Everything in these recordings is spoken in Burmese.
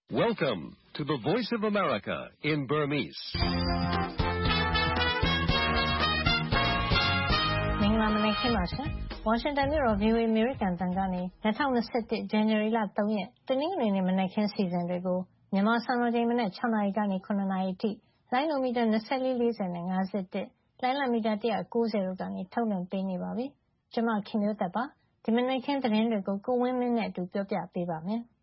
Welcome to the Voice of America in Burmese. မင်္ဂလာမနက်ခင်းပါရှင်။ ဝါရှင်တန်မြို့တော် VOA အမေရိကန်တန်ကနေ2021 ဇန်နဝါရီလ3ရက်တနင်္ဂနွေနေ့မနက်ခင်းစီစဉ်တွေကိုမြန်မာစံတော်ချိန်မနက်6နာရီကနေ9နာရီအထိလိုင်းနိုမီတာ2440နဲ့51လိုင်းလမီတာ190တို့ကနေထုတ်လွှင့်ပေးနေပါပြီ။ကျွန်မခင်မျိုးသက်ပါ။ဒီမနက်ခင်းသတင်းတွေကိုကိုဝင်းမင်းနဲ့အတူပြောပြပေးပါမယ်။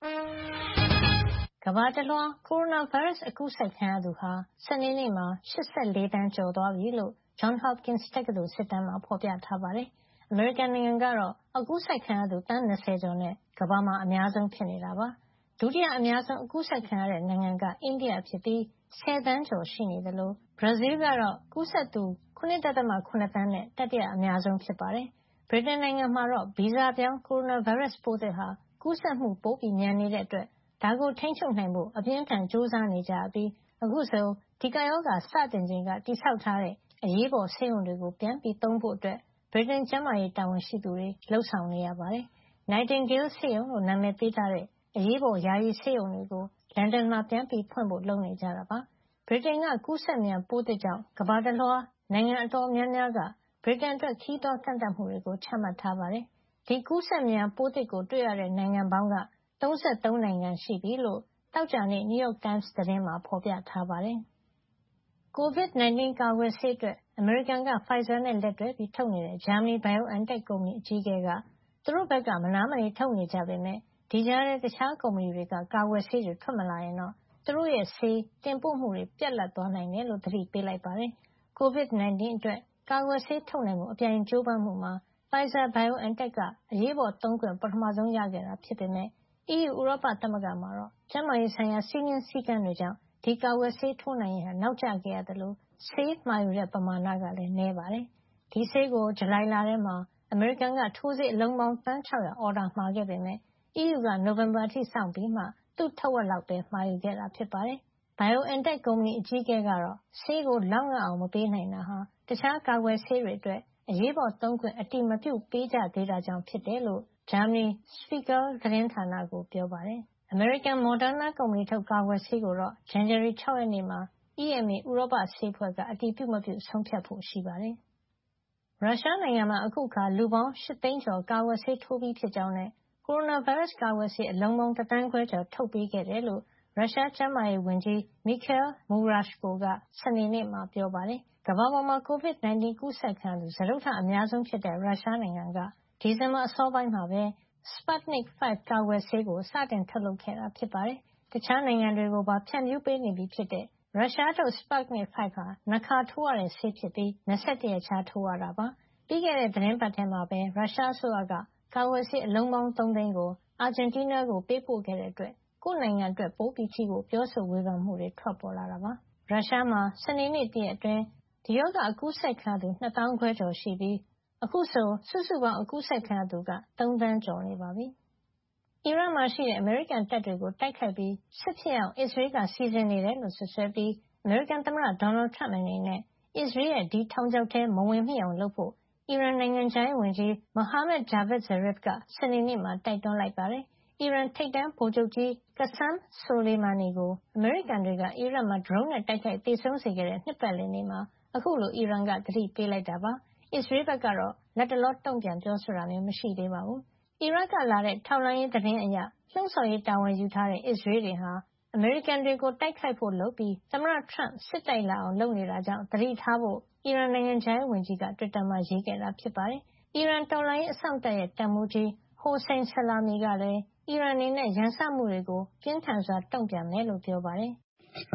ကမ္ဘာတလွှားကိုရိုနာဗိုင်းရပ်စ်အကူးစက်ခံရသူဟာစနေနေ့မှာ84သန်းကျော်သွားပြီလို့ Johns Hopkins တက္ကသိုလ်စစ်တမ်းမှာဖော်ပြထားပါတယ်။အမေရိကန်နိုင်ငံကတော့အကူးစက်ခံရသူသန်း20ကျော်နဲ့ကမ္ဘာမှာအများဆုံးဖြစ်နေတာပါ။ဒုတိယအများဆုံးအကူးစက်ခံရတဲ့နိုင်ငံကအိန္ဒိယဖြစ်ပြီး10သန်းကျော်ရှိနေတယ်လို့ဘရာဇီးကတော့ကူးစက်သူ 9.7 သန်းနဲ့တတိယအများဆုံးဖြစ်ပါတယ်။ဗြိတိန်နိုင်ငံမှာတော့ဗီဇပြောင်းကိုရိုနာဗိုင်းရပ်စ်ပိုးသစ်ဟာကူးစက်မှုပိုမြန်နေတဲ့အတွက်ဒါကိုထိန်းချုပ်နိုင်ဖို့အပြင်းထန်ကြိုးစားနေကြပြီးအခုဆိုဒီကရောဂါစတင်ချိန်ကတိစောက်ထားတဲ့အရေးပေါ်ဆေးရုံတွေကိုပြန်ပြီးသုံးဖို့အတွက်ဗြိတိန်ကျန်းမာရေးတာဝန်ရှိသူတွေလှုံ့ဆော်နေရပါတယ်။ Nightingale ဆေးရုံလို့နာမည်ပေးထားတဲ့အရေးပေါ်ယာယီဆေးရုံတွေကိုလန်ဒန်မှာပြန်ပြီးဖွင့်ဖို့လုပ်နေကြတာပါ။ဗြိတိန်ကကူးစက်မြန်ပိုးသစ်ကြောင့်ကမ္ဘာတလွှားနိုင်ငံအတော်များများကဗြိတိန်အတွက်ခရီးသွားကန့်သတ်မှုတွေကိုချမှတ်ထားပါတယ်။ဒီကူးစက်မြန်ပိုးသစ်ကိုတွေ့ရတဲ့နိုင်ငံပေါင်းက33နိုင်ငံရှိပြီလို့သောကြာနေ့ New York Times သတင်းမှာဖော်ပြထားပါတယ်။ COVID-19 ကာကွယ်ဆေးအတွက်အမေရိကန်က Pfizer နဲ့လက်တွဲထုတ်နေတဲ့ဂျာမနီ BioNTech ကုမ္ပဏီအကြီးအကဲကသူတို့ဘက်ကမနားမနေထုတ်နေကြပေမယ့်ဒီကြားထဲတခြားကုမ္ပဏီတွေကကာကွယ်ဆေးတွေထွက်မလာရင်တော့သူတို့ရဲ့ဆေးတင်ပို့မှုတွေပြတ်လပ်သွားနိုင်တယ်လို့သတိပေးလိုက်ပါတယ်။ COVID-19 အတွက်ကာကွယ်ဆေးထုတ်နိုင်မှုအပြိုင်ကြိုးပမ်းမှုမှာ Pfizer-BioNTech ကအရေးပေါ်သုံးခွင့်ပထမဆုံးရခဲ့တာဖြစ်ပေမယ့် EU ဥရောပသမဂ္ဂမှာတော့ကျန်းမာရေးဆိုင်ရာစည်းမျဉ်းစည်းကမ်းတွေကြောင့်ဒီကာကွယ်ဆေးထိုးနိုင်ရေးနောက်ကျခဲ့ရသလိုဆေးမှာယူတဲ့ပမာဏကလည်းနည်းပါတယ်။ဒီဆေးကိုဇူလိုင်လထဲမှာအမေရိကန်ကထိုးဆေးအလုံးပေါင်းသန်း600အော်ဒါမှာခဲ့ပေမယ့် EU ကနိုဝင်ဘာအထိစောင့်ပြီးမှသူ့ထက်ဝက်လောက်ပဲမှာယူခဲ့တာဖြစ်ပါတယ်။ BioNTech ကုမ္ပဏီအကြီးအကဲကတော့ဆေးကိုလောက်ငအောင်မပေးနိုင်တာဟာတခြားကာကွယ်ဆေးတွေအတွက်အရေးပေါ်သုံးခွင့်အတည်မပြုပေးကြသေးတာကြောင့်ဖြစ်တယ်လို့ဂျာမနီ Spiegel သတင်းဌာနကိုပြောပါတယ်။အမေရိကန် Moderna ကုမ္ပဏီထုတ်ကာကွယ်ဆေးကိုတော့ဇန်နဝါရီ6ရက်နေ့မှာ EMA ဥရောပဆေးအဖွဲ့ကအတည်ပြုမပြုဆုံးဖြတ်ဖို့ရှိပါတယ်။ရုရှားနိုင်ငံမှာအခုအခါလူပေါင်း8သိန်းကျော်ကာကွယ်ဆေးထိုးပြီးဖြစ်ကြောင်းနဲ့ကိုရိုနာဗိုင်းရပ်စ်ကာကွယ်ဆေးအလုံးပေါင်း1.5 သန်းကျော်ထုတ်ပေးခဲ့တယ်လို့ရုရှားကျန်းမာရေးဝန်ကြီး Mikhail Murashko ကစနေနေ့မှာပြောပါတယ်။ကမ္ဘာပေါ်မှာ COVID-19 ကူးစက်ခံရသူစတုတ္ထအများဆုံးဖြစ်တဲ့ရုရှားနိုင်ငံကဒီဇင်ဘာအစောပိုင်းမှာပဲ Sputnik V ကာကွယ်ဆေးကိုစတင်ထုတ်လုပ်ခဲ့တာဖြစ်ပါတယ်။တခြားနိုင်ငံတွေကိုပါဖြန့်ဖြူးပေးနေပြီဖြစ်တဲ့ရုရှားထုတ် Sputnik V ဟာ2ခါထိုးရတဲ့ဆေးဖြစ်ပြီး21ရက်ခြားထိုးရတာပါ။ပြီးခဲ့တဲ့သီတင်းပတ်ထဲမှာပဲရုရှားအစိုးရကကာကွယ်ဆေးအလုံးပေါင်း3သိန်းကိုအာဂျင်တီးနားကိုပေးပို့ခဲ့တဲ့အတွက်ကိုယ့်နိုင်ငံအတွက်ပိုပြီးထိဖို့ပြောဆိုဝေဖန်မှုတွေထွက်ပေါ်လာတာပါ။ရုရှားမှာစနေနေ့တရက်အတွင်းဒီရောဂါအကူးစက်ခံရသူ2သောင်းခွဲကျော်ရှိပြီးအခုဆိုစုစုပေါင်းအကူးစက်ခံရသူက3သန်းကျော်နေပါပြီ။အီရတ်မှာရှိတဲ့အမေရိကန်တပ်တွေကိုတိုက်ခိုက်ပြီးစစ်ဖြစ်အောင်အစ္စရေးကစီစဉ်နေတယ်လို့စွပ်စွဲပြီးအမေရိကန်သမ္မတဒေါ်နယ်ထရမ့်အနေနဲ့အစ္စရေးရဲ့ဒီထောင်ချောက်ထဲမဝင်မိအောင်လုပ်ဖို့အီရန်နိုင်ငံခြားရေးဝန်ကြီး Mohammad Javad Zarif ကစနေနေ့မှာတိုက်တွန်းလိုက်ပါတယ်။အီရန်ထိပ်တန်းဗိုလ်ချုပ်ကြီး Qassem Soleimani ကိုအမေရိကန်တွေကအီရတ်မှာဒရုန်းနဲ့တိုက်ခိုက်သေဆုံးစေခဲ့တဲ့နှစ်ပတ်လည်နေ့မှာအခုလိုအီရန်ကသတိပေးလိုက်တာပါ။အစ္စရေးဘက်ကတော့လတ်တလောတုံ့ပြန်ပြောဆိုတာမျိုးမရှိသေးပါဘူး။အီရတ်ကလာတဲ့ထောက်လှမ်းရေးသတင်းအရလှုံ့ဆော်ရေးတာဝန်ယူထားတဲ့အစ္စရေးတွေဟာအမေရိကန်တွေကိုတိုက်ခိုက်ဖို့လုပ်ပြီးသမ္မတထရမ့်စစ်တိုက်လာအောင်လုပ်နေတာကြောင့်သတိထားဖို့အီရန်နိုင်ငံခြားရေးဝန်ကြီးကတွစ်တာမှာရေးခဲ့တာဖြစ်ပါတယ်။အီရန်တော်လှန်ရေးအစောင့်တပ်ရဲ့တပ်မှူးကြီး Hossein Salami ကလည်းအီရန်အနေနဲ့ရန်စမှုတွေကိုပြင်းထန်စွာတုံ့ပြန်မယ်လို့ပြောပါတယ်။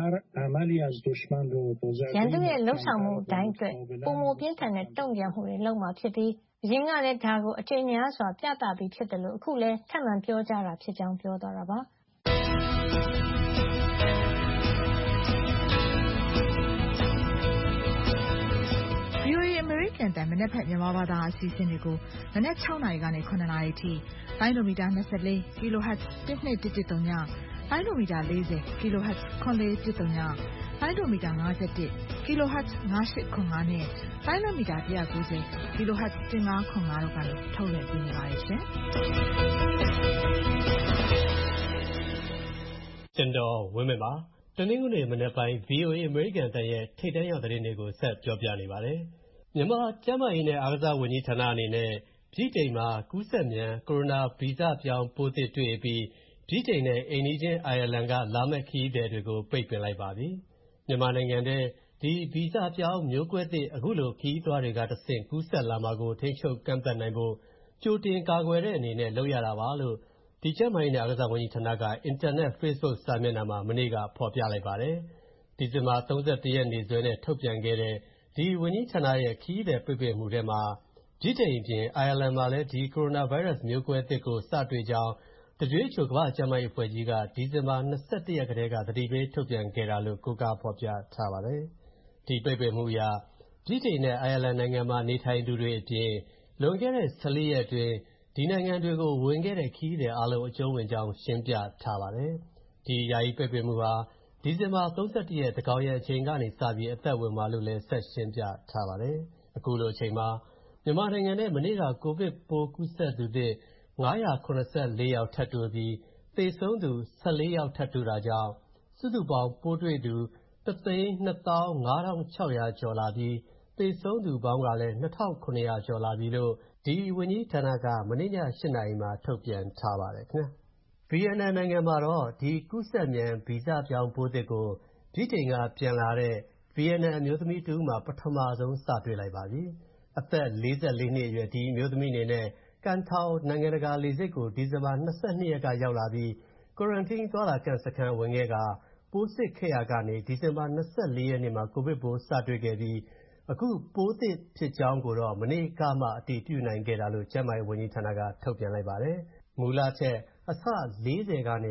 ရန်သူရဲ့လှုပ်ဆောင်မှုတိုင်းအတွက်ပိုမိုပြင်းထန်တဲ့တုံ့ပြန်မှုတွေလုပ်မှာဖြစ်ပြီးအရင်ကလည်းဒါကိုအကြိမ်များစွာပြသပြီးဖြစ်တယ်လို့အခုလည်းထပ်မံပြောကြားတာဖြစ်ကြောင်းပြောသွားတာပါ။ VOA အမေရိကန်တန်မနက်ဖြန်မြန်မာဘာသာအစီအစဉ်တွေကိုမနက်6နာရီကနေ9နာရီအထိလိုင်းမီတာ24 kHz 1213ညလိုင်းမီတာ40 kHz 9410လိုင်းမီတာ51 kHz 9805နဲ့လိုင်းမီတာ190 kHz 1505တို့ကနေထုတ်လွှင့်ပေးနေပါတယ်ရှင်။ကျွန်တော်ဝင်းမင်းပါတနင်္ဂနွေမနက်ပိုင်း VOA အမေရိကန်တန်ရဲ့ထိပ်တန်းရောက်သတင်းတွေကိုဆက်ပြောပြနေပါတယ်မြန်မာကျန်းမာရေးနဲ့အားကစားဝန်ကြီးဌာနအနေနဲ့ဗြိတိန်မှာကူးစက်မြန်ကိုရိုနာဗီဇပြောင်းပိုးသစ်တွေ့ပြီးဗြိတိန်နဲ့အိမ်နီးချင်းအိုင်ယာလန်ကလာမဲ့ခရီးသည်တွေကိုပိတ်ပင်လိုက်ပါပြီမြန်မာနိုင်ငံထဲဒီဗီဇပြောင်းမျိုးကွဲသစ်အခုလိုခရီးသွားတွေကတဆင့်ကူးစက်လာမှာကိုထိန်းချုပ်ကန့်သတ်နိုင်ဖို့ကြိုတင်ကာကွယ်တဲ့အနေနဲ့လုပ်ရတာပါလို့ဒီကျန်းမာရေးနဲ့အားကစားဝန်ကြီးဌာနကအင်တာနက် Facebook စာမျက်နှာမှာမနေ့ကဖော်ပြလိုက်ပါတယ်ဒီဇင်ဘာ31ရက်နေ့စွဲနဲ့ထုတ်ပြန်ခဲ့တဲ့ဒီဝန်ကြီးဌာနရဲ့ခရီးသည်ပိတ်ပင်မှုထဲမှာဗြိတိန်အပြင်အိုင်ယာလန်မှာလည်းဒီကိုရိုနာဗိုင်းရပ်စ်မျိုးကွဲသစ်ကိုစတွေ့ကြောင်းWHO ကမ္ဘာ့ကျန်းမာရေးအဖွဲ့ကြီးကဒီဇင်ဘာ21ရက်ကတည်းကသတိပေးထုတ်ပြန်ခဲ့တာလို့ကိုးကားဖော်ပြထားပါတယ်ဒီပိတ်ပင်မှုအရဗြိတိန်နဲ့အိုင်ယာလန်နိုင်ငံမှာနေထိုင်သူတွေအပြင်လွန်ခဲ့တဲ့14ရက်အတွင်းဒီနိုင်ငံတွေကိုဝင်ခဲ့တဲ့ခရီးသည်အားလုံးအကျုံးဝင်ကြောင်းရှင်းပြထားပါတယ်ဒီယာယီပိတ်ပင်မှုဟာဒီဇင်ဘာ31ရက်သန်းခေါင်ယံအချိန်ကနေစပြီးအသက်ဝင်မှာလို့လည်းဆက်ရှင်းပြထားပါတယ်အခုလိုအချိန်မှာမြန်မာနိုင်ငံထဲမနေ့ကကိုဗစ်ပိုးကူးစက်သူသစ်984ယောက်ထပ်တိုးပြီးသေဆုံးသူ14ယောက်ထပ်တိုးတာကြောင့်စုစုပေါင်းပိုးတွေ့သူ125,600ကျော်လာပြီးသေဆုံးသူပေါင်းကလည်း2,900ကျော်လာပြီလို့ဒီဝန်ကြီးဌာနကမနေ့ည8:00 နာရီမှာထုတ်ပြန်ထားပါတယ်ခင်ဗျာဗီယက်နမ်နိုင်ငံမှာတော့ဒီကူးစက်မြန်ဗီဇပြောင်းပိုးသစ်ကိုဗြိတိန်ကပြန်လာတဲ့ဗီယက်နမ်အမျိုးသမီးတစ်ဦးမှာပထမဆုံးစတွေ့လိုက်ပါပြီအသက်44နှစ်အရွယ်ဒီအမျိုးသမီးအနေနဲ့ကန်ထောင်နိုင်ငံတကာလေဆိပ်ကိုဒီဇင်ဘာ22ရက်ကရောက်လာပြီးကွာရန်တင်းသွားလာကန့်စခန်းဝင်ခဲ့ကပိုးစစ်ခဲ့ရကနေဒီဇင်ဘာ24ရက်နေ့မှာကိုဗစ်ပိုးစတွေ့ခဲ့ပြီးအခုပိုးသစ်ဖြစ်ကြောင်းကိုတော့မနေ့ကမှအတည်ပြုနိုင်ခဲ့တာလို့ကျန်းမာရေးဝန်ကြီးဌာနကထုတ်ပြန်လိုက်ပါတယ်မူလချက်အဆ40ကနေ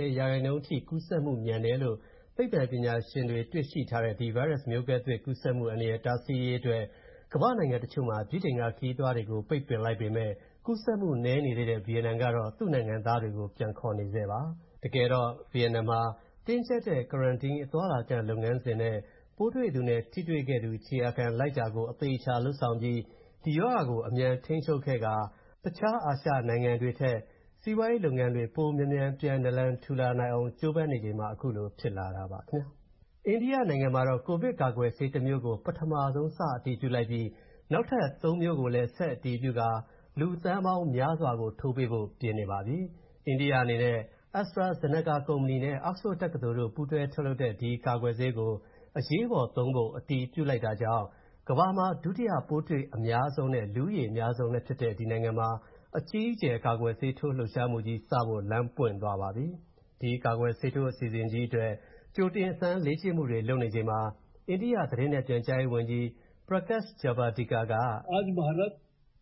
80%ထိကူးစက်မှုမြန်တယ်လို့သိပ္ပံပညာရှင်တွေတွေ့ရှိထားတဲ့ဒီဗိုင်းရပ်စ်မျိုးကွဲသစ်ကူးစက်မှုအနေနဲ့တားဆီးရေးအတွက်ကမ္ဘာနိုင်ငံတချို့မှာဗြိတိန်ကခရီးသွားတွေကိုပိတ်ပင်လိုက်ပေမဲ့ကူးစက်မှုနည်းနေသေးတဲ့ဗီယက်နမ်ကတော့သူ့နိုင်ငံသားတွေကိုပြန်ခေါ်နေသေးပါတကယ်တော့ဗီယက်နမ်မှာတင်းကျပ်တဲ့ကွာရန်တင်းအသွားလာကန့်လုပ်ငန်းစဉ်နဲ့ပိုးတွေ့သူနဲ့ထိတွေ့ခဲ့သူခြေရာခံလိုက်တာကိုအသေးချာလှုပ်ဆောင်ပြီးဒီရောဂါကိုအမြန်ထိန်းချုပ်ခဲ့ကတခြားအာရှနိုင်ငံတွေထက်စီးပွားရေးလုပ်ငန်းတွေပိုမြန်မြန်ပြန်နလန်ထူလာနိုင်အောင်ကြိုးပမ်းနေချိန်မှာအခုလိုဖြစ်လာတာပါခင်ဗျာအိန္ဒိယနိုင်ငံမှာတော့ကိုဗစ်ကာကွယ်ဆေးတစ်မျိုးကိုပထမဆုံးစအတည်ပြုလိုက်ပြီးနောက်ထပ်3မျိုးကိုလည်းဆက်အတည်ပြုကာလူသန်းပေါင်းများစွာကိုထိုးပေးဖို့ပြင်နေပါပြီအိန္ဒိယအနေနဲ့ AstraZeneca ကုမ္ပဏီနဲ့ Oxford တက္ကသိုလ်တို့ပူးတွဲထုတ်လုပ်တဲ့ဒီကာကွယ်ဆေးကိုအရေးပေါ်သုံးဖို့အတည်ပြုလိုက်တာကြောင့်ကမ္ဘာမှာဒုတိယပိုးတွေ့အများဆုံးနဲ့လူဦးရေအများဆုံးလည်းဖြစ်တဲ့ဒီနိုင်ငံမှာအကြီးအကျယ်ကာကွယ်ဆေးထိုးလှုပ်ရှားမှုကြီးစဖို့လမ်းပွင့်သွားပါပြီဒီကာကွယ်ဆေးထိုးအစီအစဉ်ကြီးအတွက်ကြိုတင်အစမ်းလေ့ကျင့်မှုတွေလုပ်နေချိန်မှာအိန္ဒိယသတင်းနဲ့ပြန်ကြားရေးဝန်ကြီး Prakash Javadekar က आज भारत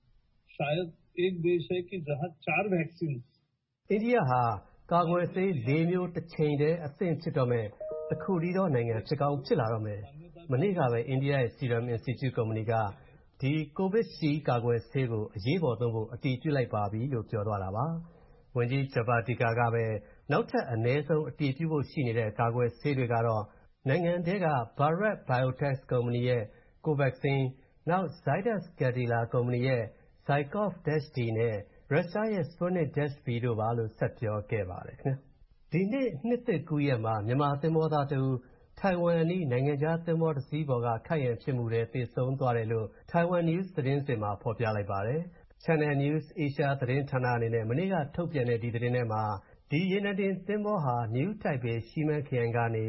शायद एक देश है कि जहां 4 vaccine အိန္ဒိယဟာကာကွယ်ဆေး4မျိုးတစ်ချိန်တည်းအသင့်ဖြစ်တော့မဲ့အခုဒီတော့နိုင်ငံဖြစ်ကောင်းဖြစ်လာတော့မယ်မနေ့ကပဲအိန္ဒိယရဲ့ Serum Institute ကုမ္ပဏီကဒီကိုဗစ်ရှိကာကွယ်ဆေးကိုအရေးပေါ်သုံးဖို့အတည်ပြုလိုက်ပါပြီလို့ပြောသွားတာပါဝန်ကြီး Javadekar ကပဲနောက်ထပ်အနည်းဆုံးအတည်ပြုဖို့ရှိနေတဲ့ကာကွယ်ဆေးတွေကတော့နိုင်ငံထဲက Bharat Biotech ကုမ္ပဏီရဲ့ Covaxin နောက် Zydus Cadila ကုမ္ပဏီရဲ့ Zykov-D နဲ့ရုရှားရဲ့ Sputnik-V တို့ပါလို့ဆက်ပြောခဲ့ပါတယ်ခင်ဗျာဒီနေ့နှစ်သစ်ကူးရက်မှာမြန်မာသင်္ဘောသားတစ်ဦးထိုင်ဝမ်အနီးနိုင်ငံခြားသင်္ဘောတစ်စီးပေါ်ကခိုက်ရန်ဖြစ်မှုတွေသေဆုံးသွားတယ်လို့ Taiwan News သတင်းစဉ်မှာဖော်ပြလိုက်ပါတယ်။ Channel News Asia သတင်းဌာနအနေနဲ့မနေ့ကထုတ်ပြန်တဲ့ဒီသတင်းထဲမှာဒီရေနံတင်သင်္ဘောဟာ New Taipei ရှီမန်းခရိုင်ကနေ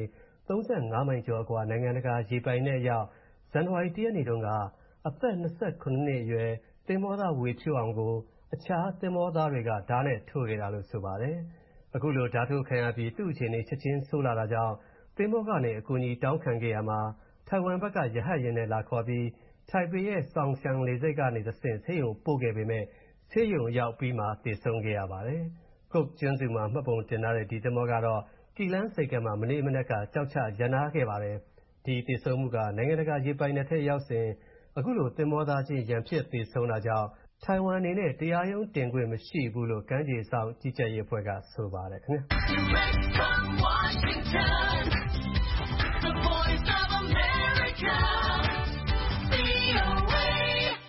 35မိုင်ကျော်အကွာနိုင်ငံတကာရေပိုင်နက်အရောက်ဇန်နဝါရီ1ရက်နေ့တုန်းကအသက်29နှစ်အရွယ်သင်္ဘောသားဝေဖြိုးအောင်ကိုအခြားသင်္ဘောသားတွေကဓာတ်နဲ့ထိုးခဲ့တာလို့ဆိုပါတယ်။အခုလိုဓာတ်ထိုးခံရပြီးသူ့အခြေအနေချက်ချင်းဆိုးလာတာကြောင့်သင်္ဘောကနေအကူအညီတောင်းခံခဲ့ရမှာထိုင်ဝမ်ဘက်ကရဟတ်ယာဉ်နဲ့လာခေါ်ပြီးထိုင်ပေရဲ့ဆောင်ရှန်လေဆိပ်ကနေတဆင့်ဆေးရုံပို့ခဲ့ပေမဲ့ဆေးရုံရောက်ပြီးမှသေဆုံးခဲ့ရပါတယ်။ Cook ကျွန်းစုမှာမှတ်ပုံတင်ထားတဲ့ဒီသင်္ဘောကတော့ကီလန်းဆိပ်ကမ်းမှာမနေ့မနက်ကကြောက်ချရပ်နားခဲ့ပါတယ်။ဒီသေဆုံးမှုကနိုင်ငံတကာရေပိုင်နက်ထဲရောက်စဉ်အခုလိုသင်္ဘောသားချင်းရန်ဖြစ်သေဆုံးတာကြောင့်ထိုင်ဝမ်အနေနဲ့တရားရုံးတင်ခွင့်မရှိဘူးလို့ကမ်းခြေစောင့်ကြီးကြပ်ရေးအဖွဲ့ကဆိုပါတယ်ခင်ဗျာ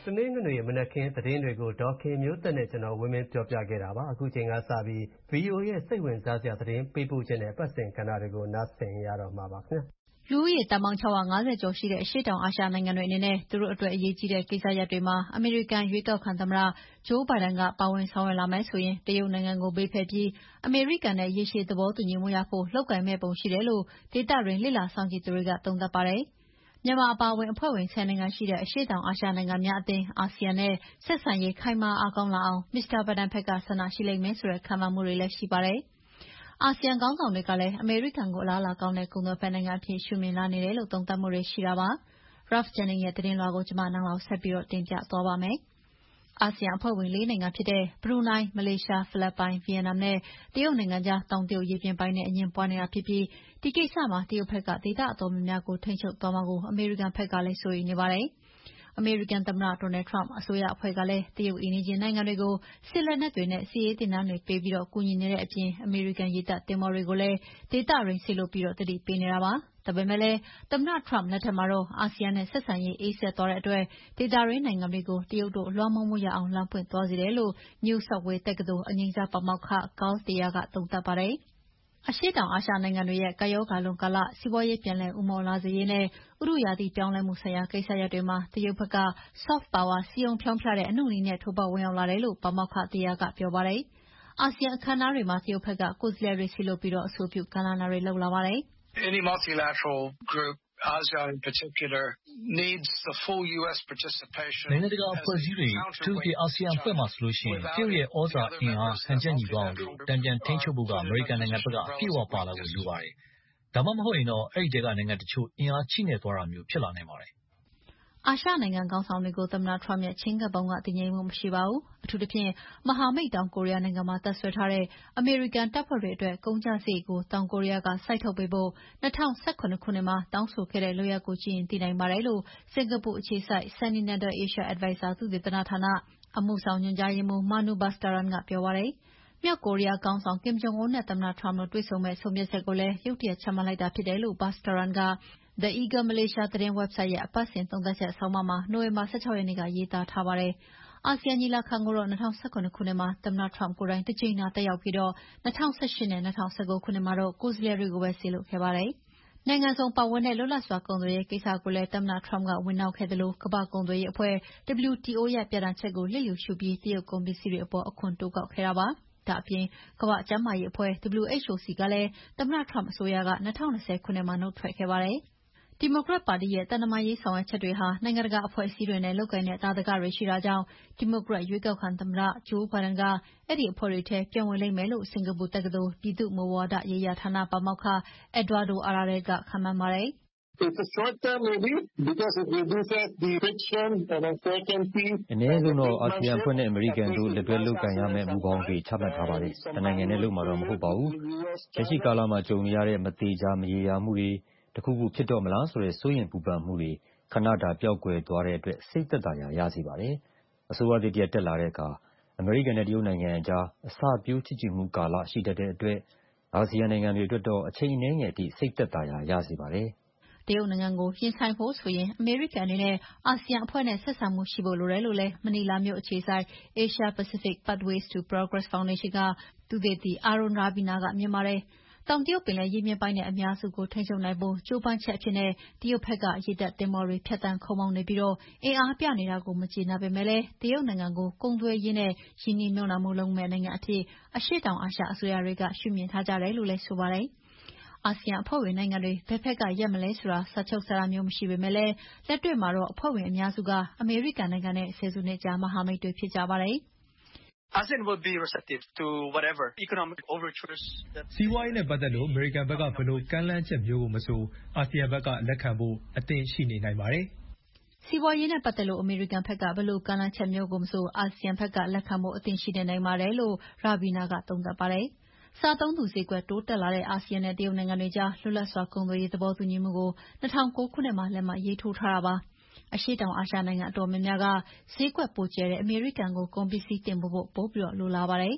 တနင်္ဂနွေမနက်ခင်းသတင်းတွေကိုဒေါ်ခင်မျိုးသက်နဲ့ကျွန်တော်ဝင်းမင်းပြောပြခဲ့တာပါအခုချိန်ကစပြီး VOA ရဲ့စိတ်ဝင်စားစရာသတင်းပေးပို့ခြင်းနဲ့ပတ်စင်ကဏ္ဍတွေကိုနားဆင်ရတော့မှာပါခင်ဗျာလူဦးရေတန်ပေါင်း650ကျော်ရှိတဲ့အရှေ့တောင်အာရှနိုင်ငံတွေအနေနဲ့သူတို့အတွက်အရေးကြီးတဲ့ကိစ္စရပ်တွေမှာအမေရိကန်ရွေးကောက်ခံသမ္မတဂျိုးဘိုင်ဒန်ကပါဝင်ဆောင်ရွက်လာမယ်ဆိုရင်တရုတ်နိုင်ငံကိုဘေးဖယ်ပြီးအမေရိကန်နဲ့ရေရှည်သဘောတူညီမှုရဖို့လှုပ်ကိုင်မဲ့ပုံရှိတယ်လို့ဒေသတွင်းလေ့လာစောင့်ကြည့်သူတွေကသုံးသပ်ပါတယ်။မြန်မာအပါအဝင်အဖွဲ့ဝင်10နိုင်ငံရှိတဲ့အရှေ့တောင်အာရှနိုင်ငံများအသင်းအာဆီယံနဲ့ဆက်ဆံရေးခိုင်မာအားကောင်းလာအောင်မစ္စတာဘိုင်ဒန်ဘက်ကဆန္ဒရှိလိမ့်မယ်ဆိုတဲ့ခန့်မှန်းမှုတွေလည်းရှိပါတယ်။အာဆီယံခေါင်းဆောင်တွေကလည်းအမေရိကန်ကိုအလားအလာကောင်းတဲ့ကုန်သွယ်ဖက်နိုင်ငံအဖြစ်ရှုမြင်လာနေတယ်လို့သုံးသပ်မှုတွေရှိတာပါ။ Ralph Jennings ရဲ့သတင်းလွှာကိုကျွန်မနန်းလောင်ဆက်ပြီးတင်ပြသွားပါမယ်။အာဆီယံအဖွဲ့ဝင်4နိုင်ငံဖြစ်တဲ့ဘရူနိုင်း၊မလေးရှား၊ဖိလစ်ပိုင်၊ဗီယက်နမ်နဲ့တရုတ်နိုင်ငံကြားတောင်တရုတ်ရေပြင်ပိုင်းနဲ့အငြင်းပွားနေတာဖြစ်ပြီးဒီကိစ္စမှာတရုတ်ဘက်ကဒေသအတော်များများကိုထိန်းချုပ်သွားမှာကိုအမေရိကန်ဘက်ကလည်းစိုးရိမ်နေပါတယ်။အမေရိကန်သမ္မတ Donald Trump အစိုးရအဖွဲ့ကလည်းတရုတ်အိမ်နီးချင်းနိုင်ငံတွေကိုစစ်လက်နက်တွေနဲ့စစ်ရေးသင်တန်းတွေပေးပြီးကူညီနေတဲ့အပြင်အမေရိကန်ရေတပ်သင်္ဘောတွေကိုလည်းဒေသတွင်းစေလွှတ်ပြီးသတိပေးနေတာပါ။ဒါပေမဲ့လည်းသမ္မတ Trump လက်ထက်မှာတော့အာဆီယံနဲ့ဆက်ဆံရေးအေးစက်သွားတဲ့အတွက်ဒေသတွင်းနိုင်ငံတွေကိုတရုတ်တို့လွှမ်းမိုးမှုရအောင်လမ်းဖွင့်သွားစေတယ်လို့ New South Wales တက္ကသိုလ်အငြိမ်းစားပါမောက္ခ Carl Thayer ကသုံးသပ်ပါတယ်။အရှေ့တောင်အာရှနိုင်ငံတွေရဲ့ကပ်ရောဂါလွန်ကာလစီးပွားရေးပြန်လည်ဦးမော့လာစေရေးနဲ့ဥတုရာသီပြောင်းလဲမှုဆိုင်ရာကိစ္စရပ်တွေမှာတရုတ်ဘက်က soft power စည်းရုံးဖျောင်းဖျတဲ့ အနုနည်းနဲ့ထိုးဖောက်ဝင်ရောက်လာတယ်လို့ပါမောက္ခ Thayer ကပြောပါတယ်။အာဆီယံအခမ်းအနားတွေမှာတရုတ်ဘက်ကကိုယ်စားလှယ်တွေစေလွှတ်ပြီးအဆိုပြုကမ်းလှမ်းတာတွေလုပ်လာပါတယ်။ Any multilateral group ASEAN in particular needs the full US participation နိုင်ငံတကာအဖွဲ့အစည်းတွေသူတို့အာဆီယံအဖွဲ့မှာဆိုလို့ရှိရင်တရုတ်ရဲ့ဩဇာအင်အားဟန်ချက်ညီသွားအောင်လို့တံပြန်ထိန်းချုပ်ဖို့ကအမေရိကန်နိုင်ငံဘက်ကအပြည့်အဝပါလာဖို့လိုပါတယ်။ဒါမှမဟုတ်ရင်တော့အဲ့ဒီတဲကနိုင်ငံတချို့အင်အားချိနဲ့သွားတာမျိုးဖြစ်လာနိုင်ပါတယ်။အာရှနိုင်ငံခေါင်းဆောင်တွေကိုသမ္မတ Trump ရဲ့ချဉ်းကပ်ပုံကတည်ငြိမ်မှုမရှိပါဘူး။အထူးသဖြင့်မဟာမိတ်တောင်ကိုရီးယားနိုင်ငံမှာတပ်စွဲထားတဲ့အမေရိကန်တပ်ဖွဲ့တွေအတွက်ကုန်ကျစရိတ်ကိုတောင်ကိုရီးယားကစိုက်ထုတ်ပေးဖို့2017ခုနှစ်မှာတောင်းဆိုခဲ့တဲ့လုပ်ရပ်ကိုကြည့်ရင်သိနိုင်ပါတယ်လို့စင်ကာပူအခြေစိုက် Sentinel Asia Advisor သုတေသနဌာနအမှုဆောင်ညွှန်ကြားရေးမှူး Manu Bhaskaran ကပြောပါတယ်။မြောက်ကိုရီးယားခေါင်းဆောင် Kim Jong Un နဲ့သမ္မတ Trump တို့တွေ့ဆုံမယ့်ဆုံးဖြတ်ချက်ကိုလည်းရုတ်တရက်ချမှတ်လိုက်တာဖြစ်တယ်လို့ Bhaskaran ကThe Eagle Malaysia သတင်းဝက်ဘ်ဆိုက်ရဲ့အပတ်စဉ်သုံးသပ်ချက်ဆောင်းပါးမှာနိုဝင်ဘာ16ရက်နေ့ကရေးသားထားပါတယ်။အာဆီယံညီလာခံကိုတော့2017ခုနှစ်မှာသမ္မတ Trump ကိုယ်တိုင်တစ်ကြိမ်သာတက်ရောက်ပြီး2018နဲ့2019ခုနှစ်မှာတော့ကိုယ်စားလှယ်တွေကိုပဲစေလွှတ်ခဲ့ပါတယ်။နိုင်ငံစုံပါဝင်တဲ့လွတ်လပ်စွာကုန်သွယ်ရေးကိစ္စကိုလည်းသမ္မတ Trump ကဝင်နှောက်ခဲ့သလိုကမ္ဘာ့ကုန်သွယ်ရေးအဖွဲ့ WTO ရဲ့ပြဋ္ဌာန်းချက်ကိုလျစ်လျူရှုပြီးတရုတ်ကုန်ပစ္စည်းတွေအပေါ်အခွန်တိုးကောက်ခဲ့တာပါ။ဒါ့အပြင်ကမ္ဘာ့ကျန်းမာရေးအဖွဲ့ WHO ဆီကလည်းသမ္မတ Trump အစိုးရက2020ခုနှစ်မှာနှုတ်ထွက်ခဲ့ပါတယ်။ဒီမိုကရက်ပါတီရဲ့သံတမန်ရေးဆောင်ရွက်ချက်တွေဟာနိုင်ငံတကာအဖွဲ့အစည်းတွေနဲ့လုပ်ကိုင်တဲ့သာဓကတွေရှိတာကြောင့်ဒီမိုကရက်ရွေးကောက်ခံသမ္မတဂျိုးဘိုင်ဒန်ကအဲ့ဒီအဖွဲ့တွေထဲပြန်ဝင်လိမ့်မယ်လို့စင်ကာပူတက္ကသိုလ်ပြည်သူ့မူဝါဒရေးရာဌာနပါမောက္ခ Eduardo Araral ကခန့်မှန်းပါတယ်။ It's a short term maybe because it reduces the friction and uncertainty အနည်းဆုံးတော့အာဆီယံအဖွဲ့နဲ့အမေရိကန်တို့လက်တွဲလုပ်ကိုင်ရမယ့်မူပေါင်းတွေချမှတ်ထားပါတယ်။တနိုင်ငံနဲ့လုပ်မှာတော့မဟုတ်ပါဘူး။လက်ရှိကာလမှာကြုံနေရတဲ့မသေးချာမရေရာမှုတွေတခုခုဖြစ်တော့မလားဆိုတဲ့စိုးရိမ်ပူပန်မှုတွေခဏတာပျောက်ကွယ်သွားတဲ့အတွက်စိတ်သက်သာရာရစေပါတယ်။အစိုးရသစ်တက်လာတဲ့အခါအမေရိကန်နဲ့တရုတ်နိုင်ငံအကြားအစပျိုးချစ်ကြည်မှုကာလရှိတတ်တဲ့အတွက်အာဆီယံနိုင်ငံတွေအတွက်တော့အချိန်အနည်းငယ်အထိစိတ်သက်သာရာရစေပါတယ်။တရုတ်နိုင်ငံကိုရင်ဆိုင်ဖို့ဆိုရင်အမေရိကန်အနေနဲ့အာဆီယံအဖွဲ့နဲ့ဆက်ဆံမှုရှိဖို့လိုတယ်လို့လည်းမနီလာမြို့အခြေစိုက် Asia Pacific Pathways to Progress Foundation ကသုတေသီ Arun Rabina ကမြင်ပါတယ်။တောင်တရုတ်ပင်လယ်ရေပြင်ပိုင်းနဲ့အများစုကိုထိန်းချုပ်နိုင်ဖို့ကြိုးပမ်းချက်အဖြစ်နဲ့တရုတ်ဘက်ကရေတပ်သင်္ဘောတွေဖြတ်သန်းခုတ်မောင်းနေပြီးအင်အားပြနေတာကိုမကျေနပ်ပေမဲ့လည်းတရုတ်နိုင်ငံကိုကုန်သွယ်ရေးနဲ့ရင်းနှီးမြှုပ်နှံမှုလုပ်မယ့်နိုင်ငံအဖြစ်အရှေ့တောင်အာရှအစိုးရတွေကရှုမြင်ထားကြတယ်လို့လည်းဆိုပါတယ်။အာဆီယံအဖွဲ့ဝင်နိုင်ငံတွေဘယ်ဘက်ကရပ်မလဲဆိုတာစာချုပ်စာတမ်းမျိုးမရှိပေမဲ့လည်းလက်တွေ့မှာတော့အဖွဲ့ဝင်အများစုကအမေရိကန်နိုင်ငံနဲ့ဆယ်စုနှစ်ကြာမဟာမိတ်တွေဖြစ်ကြပါတယ်။ ASEAN will be receptive to whatever economic overtures စီးပွားရေးနဲ့ပတ်သက်လို့အမေရိကန်ဘက်ကဘယ်လိုကမ်းလှမ်းချက်မျိုးကိုမဆိုအာဆီယံဘက်ကလက်ခံဖို့အသင့်ရှိနေနိုင်ပါတယ်။စီးပွားရေးနဲ့ပတ်သက်လို့အမေရိကန်ဘက်ကဘယ်လိုကမ်းလှမ်းချက်မျိုးကိုမဆိုအာဆီယံဘက်ကလက်ခံဖို့အသင့်ရှိနေနိုင်ပါတယ်လို့ရာဘီနာကသုံးသပ်ပါတယ်။စားသုံးသူဈေးကွက်တိုးတက်လာတဲ့အာဆီယံနဲ့တရုတ်နိုင်ငံတွေကြားလွတ်လပ်စွာကုန်သွယ်ရေးသဘောတူညီမှုကို2009ခုနှစ်မှာလက်မှတ်ရေးထိုးထားတာပါ။အရှေ့တောင်အာရှနိုင်ငံအတော်များများကဈေးကွက်ပိုကျယ်တဲ့အမေရိကန်ကိုကုန်ပစ္စည်းတင်ပို့ဖို့ပိုပြီးလိုလားပါတယ်။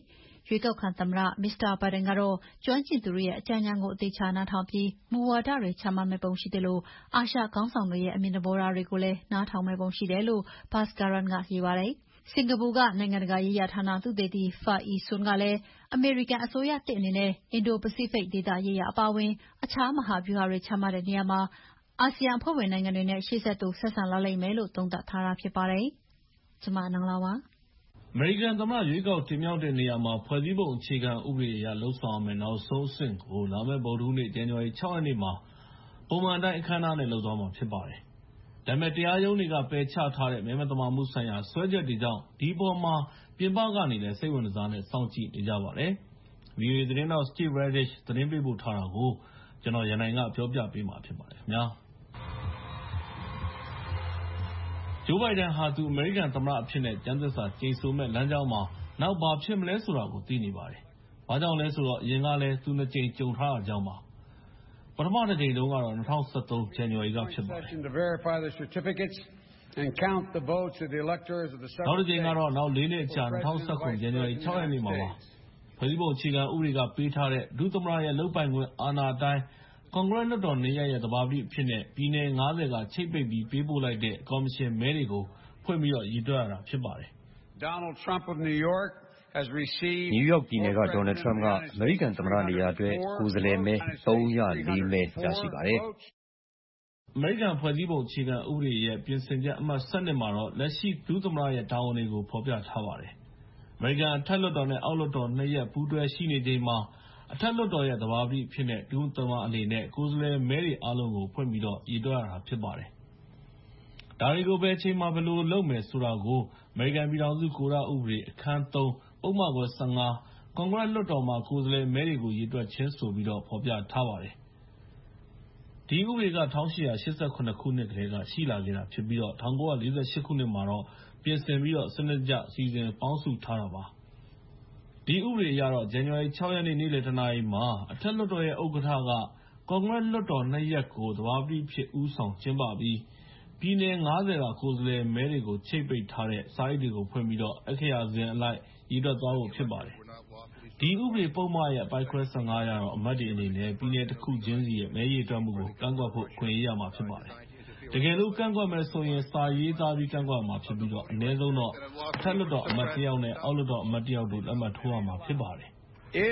ရွေးကောက်ခံသမ္မတ Mr. Biden ကတော့ကျွမ်းကျင်သူတွေရဲ့အကြံဉာဏ်ကိုအသေအချာနားထောင်ပြီးမူဝါဒတွေချမှတ်မယ့်ပုံရှိသလိုအာရှခေါင်းဆောင်တွေရဲ့အမြင်သဘောထားတွေကိုလည်းနားထောင်မယ့်ပုံရှိတယ်လို့ Bhaskaran ကရေးပါတယ်။စင်ကာပူကနိုင်ငံတကာရေးရာဌာနသုတေသီ Fah Yi Sun ကလည်းအမေရိကန်အစိုးရသစ်အနေနဲ့အင်ဒို-ပစိဖိတ်ဒေသရေးရာအပါအဝင်အခြားမဟာဗျူဟာတွေချမှတ်တဲ့နေရာမှာအာဆီယံအဖွဲ့ဝင်နိုင်ငံတွေနဲ့ရှေ့ဆက်တိုးဆက်ဆံလာလိမ့်မယ်လို့သုံးသပ်ထားတာဖြစ်ပါတယ်။ကျွန်မနင်္ဂလာပါအမေရိကန်သမ္မတရွေးကောက်တင်မြှောက်တဲ့နေရာမှာဖွဲ့စည်းပုံအခြေခံဥပဒေအရလှုပ်ဆောင်ရမယ့်နောက်ဆုံးအဆင့်ကိုလာမယ့်ဗုဒ္ဓဟူးနေ့ဇန်နဝါရီ 6 ရက်နေ့မှာပုံမှန်အတိုင်းအခမ်းအနားနဲ့လုပ်သွားမှာဖြစ်ပါတယ်။ဒါပေမဲ့တရားရုံးတွေကပယ်ချထားတဲ့မဲမသမာမှုဆိုင်ရာစွဲချက်တွေကြောင့်ဒီပေါ်မှာပြင်ပကနေလည်းစိတ်ဝင်စားနဲ့စောင့်ကြည့်နေကြပါတယ်။ VOA သတင်းတောက် Steve Redish သတင်းပေးပို့ထားတာကိုကျွန်တော်ရန်နိုင်ကပြောပြပေးမှာဖြစ်ပါတယ်ခင်ဗျာ။ Joe Biden ဟာသူအမေရိကန်သမ္မတအဖြစ်နဲ့ကျမ်းသစ္စာကျိန်ဆိုမဲ့လမ်းကြောင်းမှာနောက်ဘာဖြစ်မလဲဆိုတာကိုသိနေပါတယ်။ဘာကြောင့်လဲဆိုတော့အရင်ကလည်းသူ2 ကြိမ်ကြုံထားတာကြောင့်ပါ။ပထမတစ်ကြိမ်တုန်းကတော့2013 ဇန်နဝါရီကဖြစ်ပါတယ်။နောက်တစ်ကြိမ်ကတော့နောက်4 နှစ်အကြာ2019 ဇန်နဝါရီ 6 ရက်နေ့မှာပါ။ဖွဲ့စည်းပုံအခြေခံဥပဒေကပေးထားတဲ့ဒုသမ္မတရဲ့လုပ်ပိုင်ခွင့်အာဏာအတိုင်းကွန်ဂရက်လွှတ်တော်2 ရပ်ရဲ့သဘာပတိအဖြစ်နဲ့ပြည်နယ်50ကချိတ်ပိတ်ပြီးပေးပို့လိုက်တဲ့ကော်မရှင်မဲတွေကိုဖွင့်ပြီးရေတွက်ရတာဖြစ်ပါတယ်။ Donald Trump of New York has received New York ပြည်နယ်က Donald Trump ကအမေရိကန်သမ္မတနေရာအတွက်ကိုယ်စားလှယ်မဲ304မဲရရှိပါတယ်။အမေရိကန်ဖွဲ့စည်းပုံအခြေခံဥပဒေရဲ့ပြင်ဆင်ချက်အမှတ်12မှာတော့လက်ရှိဒုသမ္မတရဲ့တာဝန်တွေကိုဖော်ပြထားပါတယ်။အမေရိကန်အထက်လွှတ်တော်နဲ့အောက်လွှတ်တော်2 ရပ်ပူးတွဲရှိနေချိန်မှာအထက်လွှတ်တော်ရဲ့သဘာပတိအဖြစ်နဲ့ဒုသမ္မတအနေနဲ့ကိုယ်စားလှယ်မဲတွေအားလုံးကိုဖွင့်ပြီးရေတွက်ရတာဖြစ်ပါတယ်။ဒါတွေကိုဘယ်အချိန်မှာဘယ်လိုလုပ်မယ်ဆိုတာကိုအမေရိကန်ပြည်ထောင်စုကိုဓဥပဒေအခန်း3ပုဒ်မခွဲ15ကွန်ဂရက်လွှတ်တော်မှာကိုယ်စားလှယ်မဲတွေကိုရေတွက်ခြင်းဆိုပြီးဖော်ပြထားပါတယ်။ဒီဥပဒေက1888ခုနှစ်ကတည်းကရှိလာခဲ့တာဖြစ်ပြီး1948ခုနှစ်မှာတော့ပြင်ဆင်ပြီးစနစ်တကျစီစဉ်ပေါင်းစုထားတာပါ။ဒီဥပဒေအရတော့ဇန်နဝါရီ 6 ရက်နေ့နေ့လယ် 1 နာရီမှာအထက်လွှတ်တော်ရဲ့ဥက္ကဋ္ဌကကွန်ဂရက်လွှတ်တော်2 ရပ်ကိုသဘာပတိအဖြစ်ဦးဆောင်ကျင်းပပြီးပြည်နယ်50ကကိုယ်စားလှယ်မဲတွေကိုချိတ်ပိတ်ထားတဲ့စာအိတ်တွေကိုဖွင့်ပြီးအခရာစဉ်အလိုက်ရေတွက်သွားဖို့ဖြစ်ပါတယ်။ဒီဥပဒေပုဒ်မရဲ့အပိုဒ်ခွဲ15အရတော့အမတ်တွေအနေနဲ့ပြည်နယ်တစ်ခုချင်းစီရဲ့မဲရေတွက်မှုကိုကန့်ကွက်ဖို့အခွင့်အရေးရမှာဖြစ်ပါတယ်။တကယ်လို့ကန့်ကွက်မယ်ဆိုရင်စာရေးသားပြီးကန့်ကွက်မှာဖြစ်ပြီးအနည်းဆုံးတော့အထက်လွှတ်တော်အမတ်1 ယောက်နဲ့အောက်လွှတ်တော်အမတ်1 ယောက်တို့လက်မှတ်ထိုးရမှာဖြစ်ပါတယ်။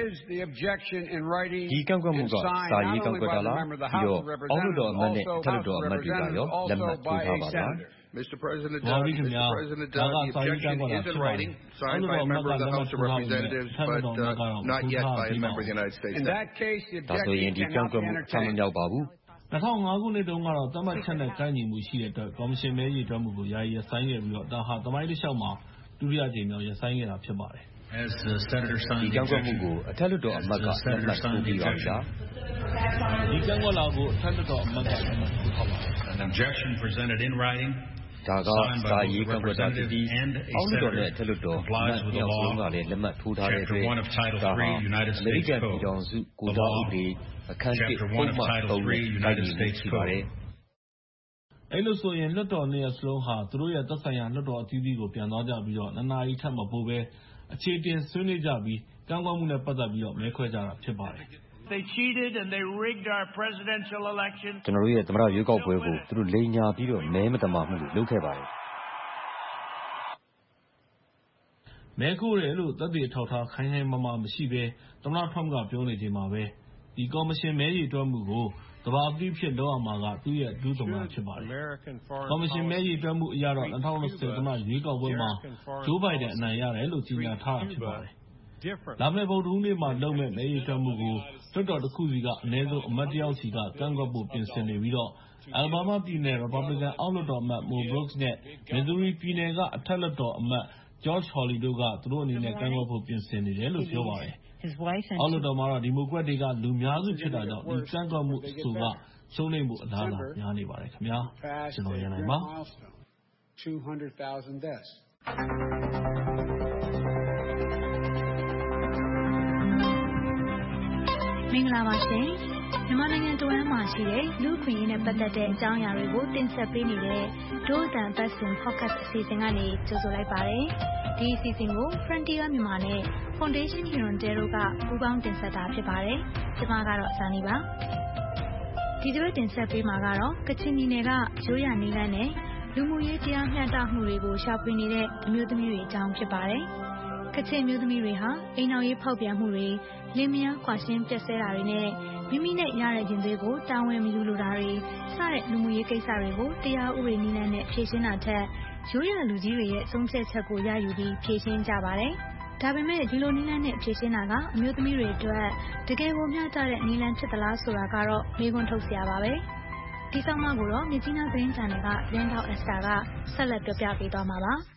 ဒီကန့်ကွက်မှုကစာရေးကန့်ကွက်တာလားပြီးတော့အောက်လွှတ်တော်အမတ်နဲ့အထက်လွှတ်တော်အမတ်တွေကရောလက်မှတ်ထိုးထားပါလား Mr. President, that is Mr. President he said he is in writing, signed by a member of the House of Representatives, but not yet by a member of the United States. In that case, the objection cannot be entertained. 2005 ခုနှစ်တုန်းကတော့သတ်မှတ်ချက်နဲ့ကိုက်ညီမှုရှိတဲ့အတွက်ကော်မရှင်မဲရေတွက်မှုကိုယာယီရပ်ဆိုင်းခဲ့ပြီးဒါဟာသမိုင်းတစ်လျှောက်မှာဒုတိယကြိမ်မြောက်ရပ်ဆိုင်းခဲ့တာဖြစ်ပါတယ်ဒီကန့်ကွက်မှုကိုအထက်လွှတ်တော်အမတ်ကလက်မှတ်ထိုးပြီးပါပြီလားဒီကန့်ကွက်လာကိုအထက်လွှတ်တော်အမတ်ကလက်မှတ်ထိုးထားပါတယ် An objection presented in writing ဒါကစာရေးကန့်ကွက်တာဖြစ်ပြီးအောက်လွှတ်တော်နဲ့အထက်လွှတ်တော်အမတ်မြောက်ဆုံးကလည်းလက်မှတ်ထိုးထားတဲ့အတွက်ဒါဟာအမေရိကန်ပြည်ထောင်စုကိုဓဥပဒေအခန်း1ပုံမှန်3နဲ့တိုက်ညီမှုရှိပါတယ်အဲ့လိုဆိုရင်လွှတ်တော်2 ရပ်စလုံးဟာသူတို့ရဲ့သက်ဆိုင်ရာလွှတ်တော်အသီးသီးကိုပြန်သွားကြပြီး2 နာရီထပ်မပိုဘဲအခြေတင်ဆွေးနွေးကြပြီးကန့်ကွက်မှုနဲ့ပတ်သက်ပြီးမဲခွဲကြတာဖြစ်ပါတယ် They cheated and they rigged our presidential election. ကျွန်တော်တို့ရဲ့သမ္မတရွေးကောက်ပွဲကိုသူတို့လိမ်ညာပြီးမဲမတမာမှုတွေလုပ်ခဲ့ပါတယ်မဲခိုးတယ်လို့သက်သေထောက်ထားခိုင်ခိုင်မာမာမရှိဘဲသမ္မတထရမ့်ကပြောနေချိန်မှာပဲဒီကော်မရှင်မဲရေတွက်မှုကိုသဘာပတိဖြစ်လုပ်ရမှာကသူ့ရဲ့ဒုသမ္မတဖြစ်ပါတယ်ကော်မရှင်မဲရေတွက်မှုအရတော့2020သမ္မတရွေးကောက်ပွဲမှာဂျိုးဘိုင်ဒန်အနိုင်ရတယ်လို့ကြေညာထားတာဖြစ်ပါတယ်လာမယ့်ဗုဒ္ဓဟူးနေ့မှာလုပ်မဲ့မဲရေတွက်မှုကိုလွှတ်တော်တစ်ခုစီကအနည်းဆုံးအမတ်1 ယောက်စီကကန့်ကွက်ဖို့ပြင်ဆင်နေပြီးအယ်လ်ဘားမားပြည်နယ်ရီပတ်ဘလစ်ကန်အောက်လွှတ်တော်အမတ် Mo Brooks နဲ့မစ်ဇူရီပြည်နယ်ကအထက်လွှတ်တော်အမတ် Josh Hawley တို့ကသူတို့အနေနဲ့ကန့်ကွက်ဖို့ပြင်ဆင်နေတယ်လို့ပြောပါတယ်အောက်လွှတ်တော်မှာတော့ဒီမိုကရက်တွေကလူများစုဖြစ်တာကြောင့်ဒီကန့်ကွက်မှုအဆိုကရှုံးနိမ့်မှုအလားအလာများနေပါတယ်ခင်ဗျာကျွန်တော်ရန်နိုင်ပါ 200,000 deaths မင်္ဂလာပါရှင်မြန်မာနိုင်ငံတဝန်းမှာရှိတဲ့လူ့အခွင့်အရေးနဲ့ပတ်သက်တဲ့အကြောင်းအရာတွေကိုတင်ဆက်ပေးနေတဲ့ဒို့အတန်ပတ်စင် podcast အစီအစဉ်ကနေကြိုဆိုလိုက်ပါတယ်ဒီအစီအစဉ်ကို Frontier မြန်မာနဲ့ Foundation Hirondale တို့ကပူးပေါင်းတင်ဆက်တာဖြစ်ပါတယ်။ကျွန်မကတော့ဇာနီပါ။ဒီတစ်ပတ်တင်ဆက်ပေးမှာကတော့ကချင်ပြည်နယ်ကရိုးရာနည်းလမ်းနဲ့လူမှုရေးတရားမျှတမှုတွေကိုရှာဖွေနေတဲ့အမျိုးသမီးတွေအကြောင်းဖြစ်ပါတယ်။ကချင်မျိုးသမီးတွေဟာအိမ်တော်ရေးဖောက်ပြန်မှုတွေလင်းမယားခွာရှင်းပြက်ဆဲတာတွေနဲ့မိမိနဲ့ရတဲ့ရင်သွေးကိုတာဝန်မယူလိုတာတွေစတဲ့လူမှုရေးကိစ္စတွေကိုတရားဥပဒေနည်းလမ်းနဲ့ဖြေရှင်းတာထက်ရိုးရာလူကြီးတွေရဲ့ဆုံးဖြတ်ချက်ကိုရယူပြီးဖြေရှင်းကြပါတယ်။ဒါပေမဲ့ဒီလိုနည်းလမ်းနဲ့ဖြေရှင်းတာကအမျိုးသမီးတွေအတွက်တကယ်ကိုမျှတတဲ့နည်းလမ်းဖြစ်သလားဆိုတာကတော့မေးခွန်းထုတ်စရာပါပဲ။ဒီဆောင်မကိုတော့မြကြီးနားသတင်းချန်နယ်ကလင်းထောက်အက်စတာကဆက်လက်ပြောပြပေးသွားမှာပါ။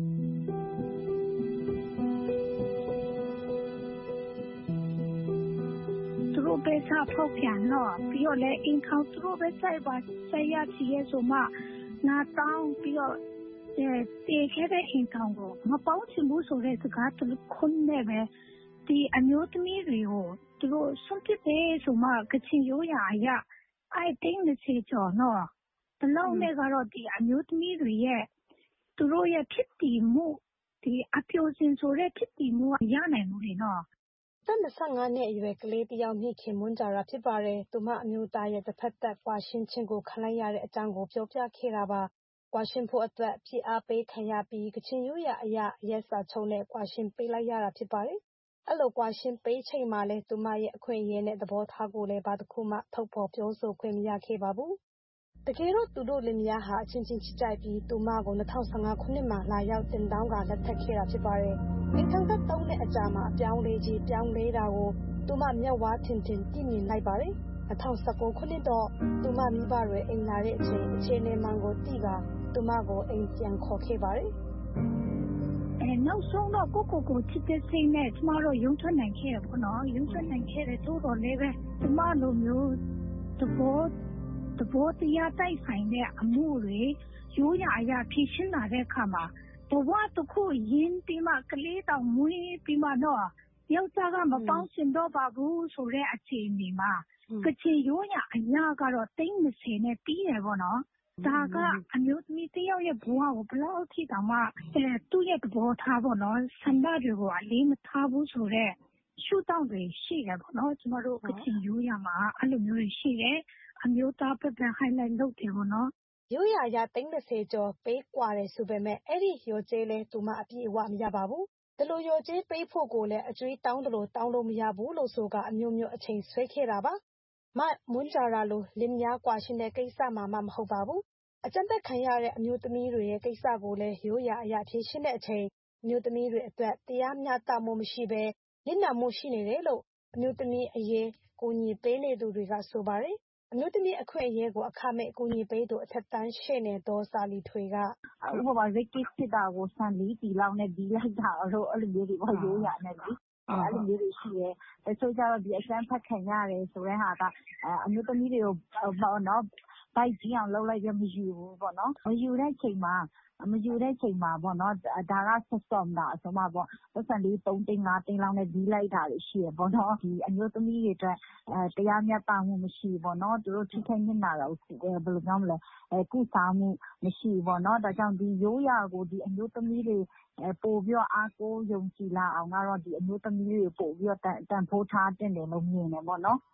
သူတို့ပဲစားဖောက်ပြန်တော့ပြီးတော့လည်းအင်ခေါသူတို့ပဲစိုက်ရစီရဲ့ဆိုမှနာတောင်းပြီးတော့တေခဲ့တဲ့အင်ခေါကိုမပေါင်းချင်ဘူးဆိုတဲ့စကားသူခွန်းနဲ့ပဲဒီအမျိုးသမီးတွေကိုသူတို့ဆုံးဖြတ်တယ်ဆိုမှကချင်ရိုးရာအရI think 20ကျော်နော်ဘလောက်နဲ့ကတော့ဒီအမျိုးသမီးတွေရဲ့သူတို့ရဲ့ဖြစ်တည်မှုဒီအပြိုစင်ဆိုတဲ့ဖြစ်တည်မှုရနိုင်မှုတွေနော်သက်25နှစ်အရွယ်ကလေးတစ်ယောက်မြင့်ခင်မွန်းကြတာဖြစ်ပါတယ်။သူမအမျိုးသားရဲ့တစ်ဖက်သက်ကွာရှင်းခြင်းကိုခံလိုက်ရတဲ့အကြောင်းကိုပြောပြခဲ့တာပါ။ကွာရှင်းဖို့အတွက်ဖိအားပေးခံရပြီးကချင်ရိုးရာအရာရက်စာချုပ်နဲ့ကွာရှင်းပေးလိုက်ရတာဖြစ်ပါတယ်။အဲ့လိုကွာရှင်းပေးချိန်မှာလဲသူမရဲ့အခွင့်အရေးနဲ့သဘောထားကိုလည်းဘာတစ်ခုမှထုတ်ဖော်ပြောဆိုခွင့်မရခဲ့ပါဘူး။တကယ်တော့သူတို့လင်မယားဟာအချင်းချင်းချစ်ကြိုက်ပြီးသူမကို2015ခုနှစ်မှာလာရောက်တင်တောင်းကလက်ထပ်ခဲ့တာဖြစ်ပါတယ်။အိမ်ထောင်သက်3နှစ်အကြာမှာအပြောင်းလဲကြီးပြောင်းလဲတာကိုသူမမျက်ဝါးထင်ထင်သိမြင်လိုက်ပါတယ်။2019ခုနှစ်တော့သူမမိဘတွေအိမ်လာတဲ့အချိန်အခြေအနေမှန်ကိုသိကသူမကိုအိမ်ပြန်ခေါ်ခဲ့ပါတယ်။နောက်ဆုံးတော့ကိုချစ်တဲ့စိတ်နဲ့ကျမတို့ရုံထွက်နိုင်ခဲ့ပေါ့နော်ရုံထွက်နိုင်ခဲ့တဲ့တိုးတော်လေးပဲကျမလိုမျိုးသဘောတရားတိုက်ဆိုင်တဲ့အမှုတွေရိုးရာအရာဖြည့်ရှင်းလာတဲ့အခါမှာဘဝတစ်ခုရင်းပြီးမှကလေးတောင်မွေးပြီးမှတော့ယောက်ျားကမပေါင်းစင်တော့ပါဘူးဆိုတဲ့အခြေအနေမှာကချင်ရိုးရာအရာကတော့30နဲ့ပြီးတယ်ပေါ့နော်ဒါကအမျိုးသမီးတစ်ယောက်ရဲ့ဘဝကိုဘယ်လောက်ထိတောင်မှသူ့ရဲ့သဘောထားပေါ့နော်ဆန္ဒတွေကိုအလေးမထားဘူးဆိုတော့ရှုထောင့်တွေရှိတယ်ပေါ့နော်ကျမတို့ကချင်ရိုးရာမှာအဲ့လိုမျိုးရှိတယ်အမျိုးသားပဲhighlight လုပ်တယ်ပေါ့နော်ရိုးရာရ30ကျော်ပေးกว่าတယ်ဆိုပေမဲ့အဲ့ဒီရော်ကျေးလဲသူမအပြည့်အဝမရပါဘူးဒီလိုရော်ကျေးပေးဖို့ကိုလည်းအကျွေးတောင်းတယ်လို့တောင်းလို့မရဘူးလို့ဆိုကအမျိုးမျိုးအချိန်ဆွဲခဲ့တာပါမွန်းကြတာလို့လင်းများกว่าရှင်တဲ့ကိစ္စမှမဟုတ်ပါဘူးအကြံသက်ခံရတဲ့အမျိုးသမီးတွေရဲ့ကိစ္စကိုလည်းရိုးရာအရာဖြေရှင်းတဲ့အချိန်အမျိုးသမီးတွေအတွက်တရားမျှတမှုမရှိဘဲညှဉ်းနှံမှုရှိနေတယ်လို့အမျိုးသမီးအရေးကိုညီပေးနေသူတွေကဆိုပါတယ်အမျိုးသမီးအခွင့်အရေးကိုအခမဲ့အကူအညီပေးသူအထက်တန်းရှေ့နေဒေါ်စာလီထွေကဟိုပါ Ricky စစ်တာကိုစံလီတီလောက်နဲ့ပြီးလိုက်တာတော့အဲ့လိုမျိုးတွေပေါ့ရိုးရာနဲ့လေအဲ့လိုမျိုးတွေရှိရဲတချို့ကျတော့ဒီအစမ်းဖတ်ခံရတယ်ဆိုတဲ့ဟာကအမျိုးသမီးတွေကိုပေါ့နော်ဘိုက်ကြီးအောင်လုပ်လိုက်ပြမယူဘူးပေါ့နော်မယူတဲ့ချိန်မှာပေါ့နော်ဒါကဆက်စော်တာဆိုမှပေါ့ပတ်စံလေး3သိန်း5သိန်းလောက်နဲ့ပြီးလိုက်တာရှိရပေါ့နော်ဒီအမျိုးသမီးတွေအတွက်တရားမျှတမှုမရှိပေါ့နော်သူတို့ထိခိုက်ညှဉ်းတာတော့ဘယ်လိုပြောမလဲကုစားမှုမရှိပေါ့နော်ဒါကြောင့်ဒီရိုးရာကိုဒီအမျိုးသမီးတွေပို့ပြီးတော့အားကိုးယုံကြည်လာအောင်ကတော့ဒီအမျိုးသမီးတွေပို့ပြီးတော့တန်ဖိုးထားတင်တယ်လို့မြင်တယ်ပေါ့နော်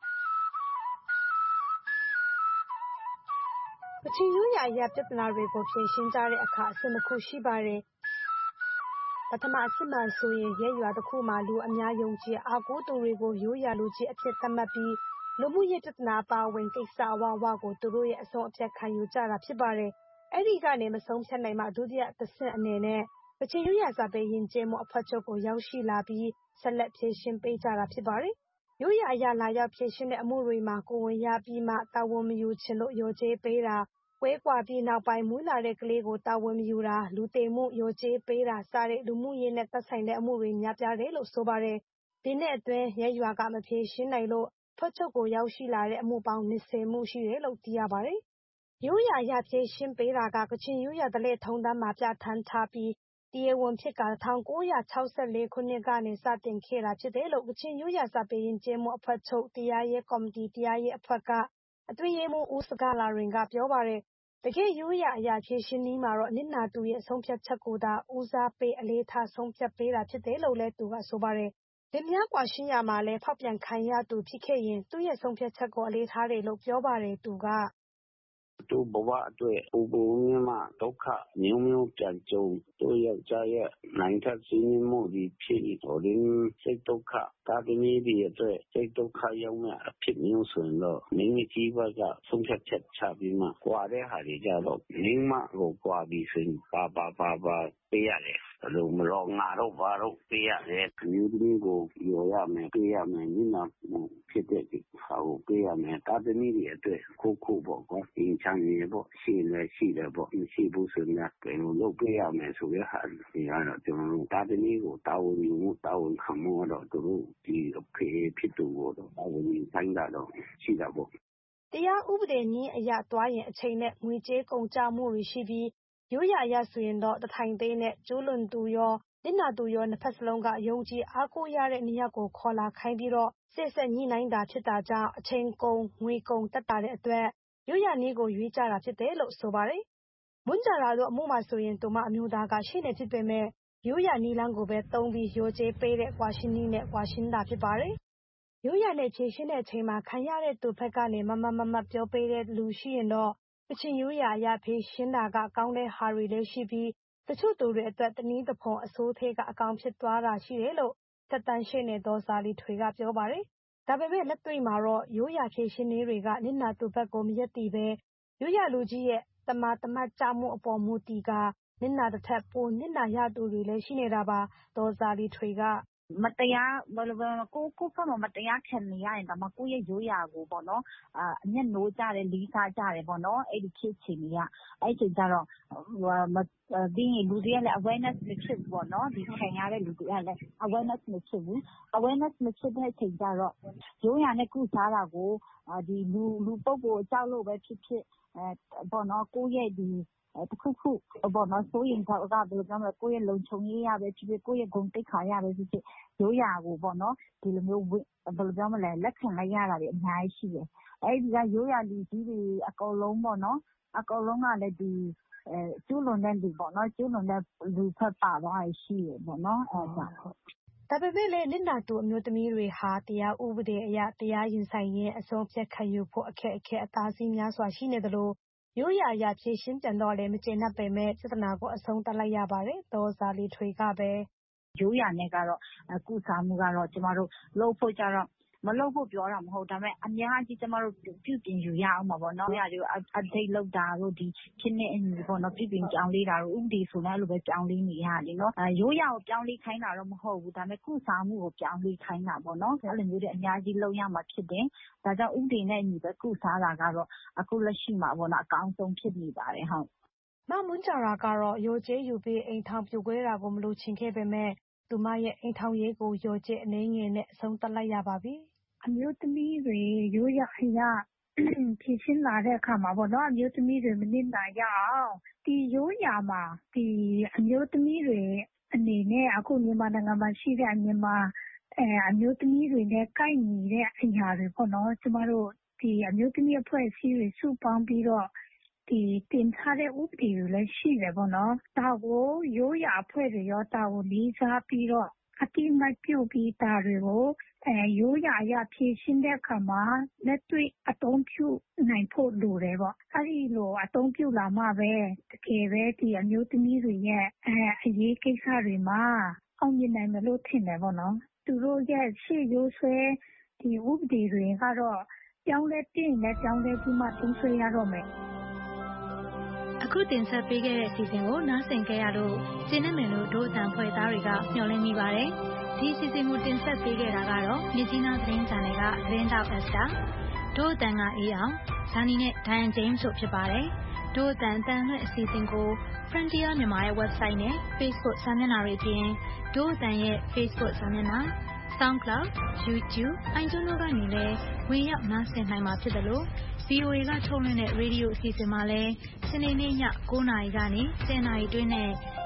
ကချင်ရိုးရာအရာပြဿနာတွေကိုဖြေရှင်းကြတဲ့အခါအဆင့်တစ်ခုရှိပါတယ်။ပထမအဆင့်မှဆိုရင်ရဲရွာတစ်ခုမှာလူအများယုံကြည်အားကိုးသူတွေကိုရိုးရာလူကြီးအဖြစ်သတ်မှတ်ပြီးလူမှုရေးပြဿနာပါဝင်ကိစ္စအဝဝကိုသူတို့ရဲ့အဆုံးအဖြတ်ခံယူကြတာဖြစ်ပါတယ်။အဲ့ဒီကနေမဆုံးဖြတ်နိုင်မှဒုတိယတစ်ဆင့်အနေနဲ့ကချင်ရိုးရာစာပေယဉ်ကျေးမှုအဖွဲ့ချုပ်ကိုရောက်ရှိလာပြီးဆက်လက်ဖြေရှင်းပေးကြတာဖြစ်ပါတယ်။ရိုးရာအရာလာရောက်ဖြေရှင်းတဲ့အမှုတွေမှာကိုယ်ဝင်ရပြီးမှတာဝန်မယူချင်လို့ရော်ကြေးပေးတာကွဲကွာပြီးနောက်ပိုင်းမွေးလာတဲ့ကလေးကိုတာဝန်မယူတာလူသေမှုရော်ကြေးပေးတာစတဲ့လူမှုရေးနဲ့သက်ဆိုင်တဲ့အမှုတွေများပြားတယ်လို့ဆိုပါတယ်။ဒီနှစ်အတွင်းရဲရွာကမဖြေရှင်းနိုင်လို့ဖွဲ့ချုပ်ကိုရောက်ရှိလာတဲ့အမှုပေါင်း20မှုရှိတယ်လို့သိရပါတယ်။ရိုးရာရဖြေရှင်းပေးတာကကချင်ရိုးရာဓလေ့ထုံးတမ်းမှာပြဋ္ဌာန်းထားပြီးတရားဝင်ဖြစ်က1964ခုနှစ်ကနေစတင်ခဲ့တာဖြစ်တယ်လို့ကချင်ရိုးရာစာပေယဉ်ကျေးမှုအဖွဲ့ချုပ်တရားရေးကော်မတီတရားရေးအဖွဲ့ကအတွင်းရေးမှူးဦးစကားလာရင်ကပြောပါတယ်တကယ်ရိုးရာအရာဖြေရှင်းနည်းမှာတော့နစ်နာသူရဲ့ဆုံးဖြတ်ချက်ကိုသာဦးစားပေးအလေးထားဆုံးဖြတ်ပေးတာဖြစ်တယ်လို့လည်းသူကဆိုပါတယ်။လင်မယားကွာရှင်းရမှာလည်းဖောက်ပြန်ခံရသူဖြစ်ခဲ့ရင်သူ့ရဲ့ဆုံးဖြတ်ချက်ကိုအလေးထားတယ်လို့ပြောပါတယ်သူကသူ့ဘဝအတွက်ပူပူမြင့်မှဒုက္ခမျိုးမျိုးပြန်ကြုံတို့ယောက်ျားရဲ့နိုင်ထက်စီးနှင်းမှုဒီဖြစ်တော်ရင်စိတ်ဒုက္ခတာသမီးတွေအတွက်စိတ်ဒုက္ခရောက်မဲ့အဖြစ်မျိုးဆိုရင်တော့မိမိကြီးဘက်ကဆုံးဖြတ်ချက်ချပြီးမှကွာတဲ့ဟာတွေကြတော့မိမကိုကွာပြီးဆိုရင်ပါပေးရတယ်ဘယ်လိုမလို့ငါတော့ဘာတော့ပေးရတယ်မျိုးသမီးကိုရောရမယ်ပေးရမယ်ညနာဖြစ်တဲ့ဟာကိုပေးရမယ်တာသမီးတွေအတွက်ခုပေါ့ကွာသင်ချမ်းနေပေါ့ရှိတယ်ပေါ့မရှိဘူးဆိုရင်ဘယ်လိုလုပ်ပေးရမယ်ဆိုရဟာဒီကတော့ကျွန်တော်တို့တာသမီးကိုတာဝန်ယူမှုတာဝန်ခံမှုတော့သူတို့ဒီအဖေဖြစ်သူကိုတော့တာဝန်ယူတိုင်းတာတော့ရှိတာပေါ့တရားဥပဒေနည်းအရသွားရင်အချိန်နဲ့ငွေကြေးကုန်ကျမှုတွေရှိပြီးရိုးရာအရဆိုရင်တော့တထိုင်သေးနဲ့ကျိုးလွန်သူရောနစ်နာသူရောနှစ်ဖက်စလုံးကယုံကြည်အားကိုးရတဲ့နေရာကိုခေါ်လာခိုင်းပြီးတော့ဆက်ညှိနှိုင်းတာဖြစ်တာကြောင့်အချိန်ကုန်ငွေကုန်တက်တာတဲ့အတွက်ရိုးရာနည်းကိုရွေးကြတာဖြစ်တယ်လို့ဆိုပါတယ်။မွန်းကြတာတို့အမှုမှာဆိုရင်သူမအမျိုးသားကရှေ့နေဖြစ်ပေမဲ့ရိုးရာနည်းလမ်းကိုပဲသုံးပြီးရိုးကြေးပေးတဲ့ကွာရှင်းနည်းနဲ့ကွာရှင်းတာဖြစ်ပါတယ်။ရိုးရာနဲ့ဖြေရှင်းတဲ့အချိန်မှာခံရတဲ့သူဘက်ကနေမပြောပေးတဲ့လူရှိရင်တော့ကချင်ရိုးရာအရဖြေရှင်းတာကကောင်းတဲ့ဟာတွေလည်းရှိပြီးတချို့သူတွေအတွက်တနည်းသဖွယ်အဆိုးသေးကအကောင်ဖြစ်သွားတာရှိတယ်လို့သက်တမ်းရှိနေသောဇာလီထွေကပြောပါတယ်။ဒါပေမဲ့လက်တွေ့မှာတော့ရိုးရာဖြေရှင်းနည်းတွေကနစ်နာသူဘက်ကိုမရက်တည်ပဲရိုးရာလူကြီးရဲ့တမတ်ကြမှုအပေါ်မူတည်ကနစ်နာတစ်ထက်ပိုနစ်နာရသူတွေလည်းရှိနေတာပါသောဇာလီထွေကမတရားကိုယ့်ဘက်မှာမတရားခံနေရရင်ဒါမှကိုယ့်ရဲ့ရိုးရာကိုပေါ့နော်အမျက်နိုးကြတယ်လေးစားကြတယ်ပေါ့နော်အဲ့ဒီဖြစ်ချင်နေရအဲ့ချိန်ကျတော့ဒီလူတွေကလည်း awareness မဖြစ်ဘူးပေါ့နော်ဒီခံရတဲ့လူတွေကလည်း awareness မဖြစ်ဘူး awareness မဖြစ်တဲ့အချိန်ကျတော့ရိုးရာနဲ့ကုစားတာကိုဒီလူပုဂ္ဂိုလ်အကြောက်လို့ပဲဖြစ်ပေါ့နော်ကိုယ့်ရဲ့ဒီတခုပေါ့နော်ဆိုရင်တော့ဘယ်လိုပြောမလဲကိုယ့်ရဲ့လုံခြုံရေးရပဲဖြစ်ဖြစ်ကိုယ့်ရဲ့ဂုဏ်သိက္ခာရပဲဖြစ်ဖြစ်ရိုးရာကိုပေါ့နော်ဒီလိုမျိုးဘယ်လိုပြောမလဲလက်ခံလိုက်ရတာတွေအများကြီးရှိတယ်အဲ့ဒီကရိုးရာလူကြီးတွေအကုန်လုံးပေါ့နော်အကုန်လုံးကလည်းဒီကျူးလွန်တဲ့လူပေါ့နော်ကျူးလွန်တဲ့လူဖက်ပါသွားရှိတယ်ပေါ့နော်အဲ့ဒါဒါပေမဲ့လည်းနစ်နာသူအမျိုးသမီးတွေဟာတရားဥပဒေအရတရားရင်ဆိုင်ရင်အဆုံးဖြတ်ခံယူဖို့အခက်အခဲအသာစီးများစွာရှိနေသလိုရိုးရာအရဖြေရှင်းပြန်တော့လည်းမကျေနပ်ပေမဲ့ပြဿနာကိုအဆုံးသတ်လိုက်ရပါတယ်။ဒေါ်ဇာလီထွေကပဲရိုးရာနဲ့ကတော့ကုစားမှုကတော့ကျမတို့လုပ်ဖို့ကြတော့မလုပ်ဖို့ပြောတာမဟုတ်ဒါပေမဲ့အများကြီးကျမတို့ပြုပြင်ယူရအောင်ပါပေါ့နော်။ရာတွေကို update လုပ်တာတို့ဒီဖြစ်နေအညီပေါ့နော်ပြုပြင်ပြောင်းလဲတာတို့ဥပဒေဆိုလည်းအဲ့လိုပဲပြောင်းလဲနေရတယ်နော်။ရိုးရာကိုပြောင်းလဲခိုင်းတာတော့မဟုတ်ဘူးဒါပေမဲ့ကုစားမှုကိုပြောင်းလဲခိုင်းတာပေါ့နော်။အဲ့လိုမျိုးတွေအများကြီးလုပ်ရမှာဖြစ်တယ်။ဒါကြောင့်ဥပဒေနဲ့အညီပဲကုစားတာကတော့အခုလက်ရှိမှာပေါ့နော်အကောင်းဆုံးဖြစ်နေပါတယ်ဟုတ်။မမွန်းကြရာကတော့ရိုးကြေးယူပြီးအိမ်ထောင်ပြိုကွဲတာကိုမလိုချင်ခဲ့ပေမဲ့သူမရဲ့အိမ်ထောင်ရေးကိုရိုးကြေးအနေငယ်နဲ့အဆုံးသတ်လိုက်ရပါပြီ။အမျိုးသမီးတွေရိုးရာအရဖြည့်ရှင်းလာတဲ့အခါမှာပေါ့နော်အမျိုးသမီးတွေမနစ်နာရအောင်ဒီရိုးရာမှာဒီအမျိုးသမီးတွေအနေနဲ့အခုမြန်မာနိုင်ငံမှာရှိတဲ့မြန်မာအမျိုးသမီးတွေနဲ့ကိုက်ညီတဲ့အရာတွေပေါ့နော်ကျမတို့ဒီအမျိုးသမီးအဖွဲ့အစည်းတွေစုပေါင်းပြီးတော့ဒီတင်ထားတဲ့ဥပဒေတွေလည်းရှိတယ်ပေါ့နော်ဒါကိုရိုးရာအဖွဲ့တွေရောဒါကိုလေးစားပြီးတော့အတိအမှတ်ပြုပြီးဒါတွေကိုရိုးရာအရဖြည့်ရှင်းတဲ့အခါမှာလက်တွေ့အသုံးပြုနိုင်ဖို့လိုတယ်ပေါ့အဲဒီလိုအသုံးပြုလာမှပဲတကယ်ပဲဒီအမျိုးသမီးတွေရဲ့အရေးကိစ္စတွေမှာအောင်မြင်နိုင်မယ်လို့ထင်တယ်ပေါ့နော်သူတို့ရဲ့ရှေ့ရိုးဆွဲဒီဥပဒေတွေကတော့ပြောင်းလဲတင်နဲ့ပြောင်းလဲပြီးမှသုံးဆွဲရတော့မယ်အခုတင်ဆက်ပေးခဲ့တဲ့အစီအစဉ်ကိုနားဆင်ကြရလို့ကျင်းနေမယ်လို့ဒို့အတန်ဖွဲ့သားတွေကမျှော်လင့်မိပါတယ်။ဒီအစီအစဉ်ကိုတင်ဆက်ပေးခဲ့တာကတော့မြကြီးနားသတင်းချန်နယ်ကသတင်းတောက်အက်စတာဒို့အတန်ကအေးအောင်ဇာနီနဲ့ဒိုင်ဂျိမ်းတို့ဖြစ်ပါတယ်။ဒို့အတန်အတန်လွှင့်အစီအစဉ်ကို Frontier မြန်မာရဲ့ website နဲ့ Facebook စာမျက်နှာတွေအပြင်ဒို့အတန်ရဲ့ Facebook စာမျက်နှာ SoundCloud, YouTube, iTunes တို့ကနေလည်းဝင်ရောက်နားဆင်နိုင်မှာဖြစ်တယ်လို့ VOA ကထုတ်လွှင့်တဲ့ရေဒီယိုအစီအစဉ်မှာလည်းစနေနေ့ည9:00 နာရီကနေ10:00 နာရီတွင်းနဲ့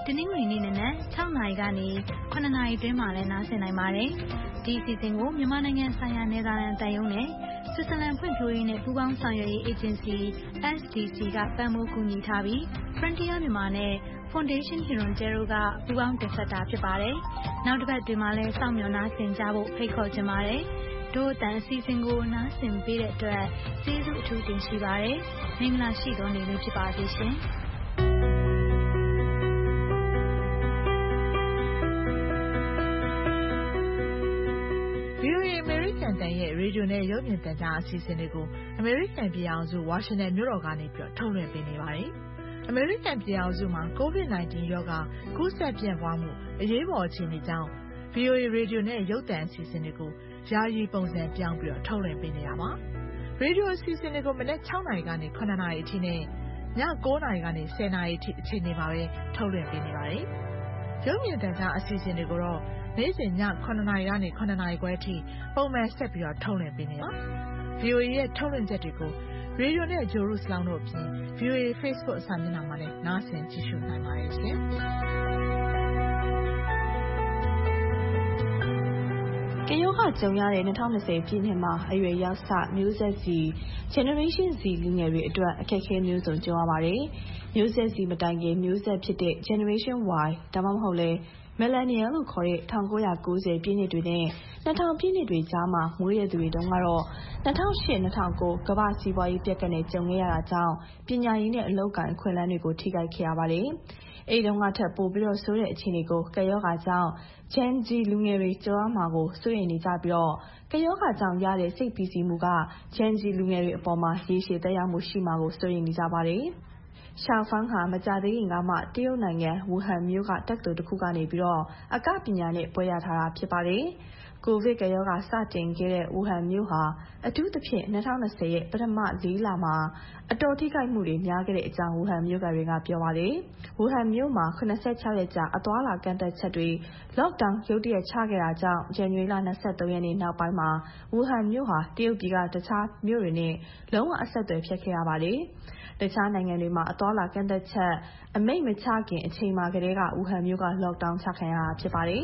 တနင်္ဂနွေနေ့နံနက်6 နာရီကနေ 9 နာရီအတွင်းမှာလည်းနားဆင်နိုင်ပါတယ်။ဒီအစီအစဉ်ကိုမြန်မာနိုင်ငံဆိုင်ရာနယ်သာလန်အသံရုံးနဲ့ဆွစ်ဇာလန်ဖွံ့ဖြိုးရေးနဲ့ပူးပေါင်းဆောင်ရွက်ရေးအေဂျင်စီ SDC ကပံ့ပိုးကူညီထားပြီး Frontier မြန်မာနဲ့ Foundation Hirondelle ကပူးပေါင်းတင်ဆက်တာဖြစ်ပါတယ်။နောက်တစ်ပတ်တွင်မှလည်းစောင့်မျှော်နားဆင်ကြဖို့ဖိတ်ခေါ်ချင်ပါတယ်။တို့အတန်အစီအစဉ်ကိုနားဆင်ပေးတဲ့အတွက်ကျေးဇူးအထူးတင်ရှိပါတယ်။မင်္ဂလာရှိသောနေ့လေးဖြစ်ပါစေရှင်။ VOA အမေရိကန်တန်ရဲ့ရေဒီယိုနဲ့ရုပ်မြင်သံကြားအစီအစဉ်တွေကိုအမေရိကန်ပြည်အောင်စုဝါရှင်တန်မြို့တော်ကနေပြီးထုတ်လွှင့်ပေးနေပါတယ်။အမေရိကန်ပြည်အောင်စုမှာ COVID-19 ရောဂါကူးစက်ပြန့်ပွားမှုအရေးပေါ်အခြေအနေကြောင့် VOA ရေဒီယိုနဲ့ရုပ်သံအစီအစဉ်တွေကိုယာယီပုံစံပြောင်းပြီးထုတ်လွှင့်ပေးနေတာပါ။ရေဒီယိုအစီအစဉ်တွေကိုမနက်6 နာရီကနေ 9 နာရီအထိနဲ့ည 9 နာရီကနေ 10 နာရီအထိအချိန်တွေမှာပဲထုတ်လွှင့်ပေးနေပါတယ်။ရုပ်မြင်သံကြားအစီအစဉ်တွေကိုတော့နေ့စဉ်ည 9 နာရီကနေ 9 နာရီခွဲအထိပုံမှန်ဆက်ပြီးထုတ်လွှင့်ပေးနေတာ။ VOA ရဲ့ထုတ်လွှင့်ချက်တွေကိုရေဒီယိုနဲ့ဂျိုရုစလောင်းတို့အပြင် VOA Facebook စာမျက်နှာမှာလည်းနားဆင်ကြည့်ရှုနိုင်ပါတယ်ရှင်။ကရောဂါကြုံရတဲ့2020ပြည့်နှစ်မှာအရွယ်ရောက်စမျိုးဆက်စီ Generation Z လူငယ်တွေအတွက်အခက်အခဲမျိုးစုံကြုံရပါတယ်။မျိုးဆက် Z မတိုင်ခင်မျိုးဆက်ဖြစ်တဲ့ Generation Y ဒါမှမဟုတ်လဲMillennial လို့ခေါ်တဲ့1990ပြည့်နှစ်တွေနဲ့2000ပြည့်နှစ်တွေကြားမှာမွေးရသူတွေတုန်းကတော့2008-2009ကမ္ဘာစီးပွားရေးပြက်ကနဲ့ကြုံခဲ့ရတာကြောင့်ပညာရေးနဲ့အလုပ်အကိုင်အခွင့်အလမ်းတွေကိုထိခိုက်ခဲ့ရပါတယ်။အဲဒီတုန်းကထပ်ပိုပြီးဆိုးတဲ့အခြေအနေကိုကရောဂါကြောင့် Gen Z လူငယ်တွေကြုံရမှာကိုစိုးရိမ်နေကြပြီးကရောဂါကြောင့်ရတဲ့စိတ်ဖိစီးမှုက Gen Z လူငယ်တွေအပေါ်မှာရေရှည်သက်ရောက်မှုရှိမှာကိုစိုးရိမ်နေကြပါတယ်။ ရှာဖန်းဟာမကြသေးခင်ကမှတရုတ်နိုင်ငံဝူဟန်မြို့ကတက္ကသိုလ်တစ်ခုကနေပြီးအကပညာနဲ့ဘွဲ့ရထားတာဖြစ်ပါတယ်။ကိုဗစ်ကရောဂါစတင်ခဲ့တဲ့ဝူဟန်မြို့ဟာအထူးသဖြင့်2020ရဲ့ပထမ4 လမှာအတော်ထိခိုက်မှုတွေများခဲ့တဲ့အကြောင်းဝူဟန်မြို့ကတွေကပြောပါတယ်။ဝူဟန်မြို့မှာ86ရက်ကြာအသွားအလာကန့်သတ်ချက်တွေ Lockdown ရုတ်တရက်ချခဲ့တာကြောင့်ဇန်နဝါရီလ23ရက်နေ့နောက်ပိုင်းမှာဝူဟန်မြို့ဟာတရုတ်ပြည်ကတခြားမြို့တွေနဲ့လုံးဝအဆက်အသွယ်ဖြတ်ခဲ့ရပါတယ်။တခြားနိုင်ငံတွေမှာအသွားအလာကန့်သတ်ချက်အမိန့်မချခင်အချိန်မှာကတည်းကဝူဟန်မြို့က Lockdown ချခံရတာဖြစ်ပါတယ်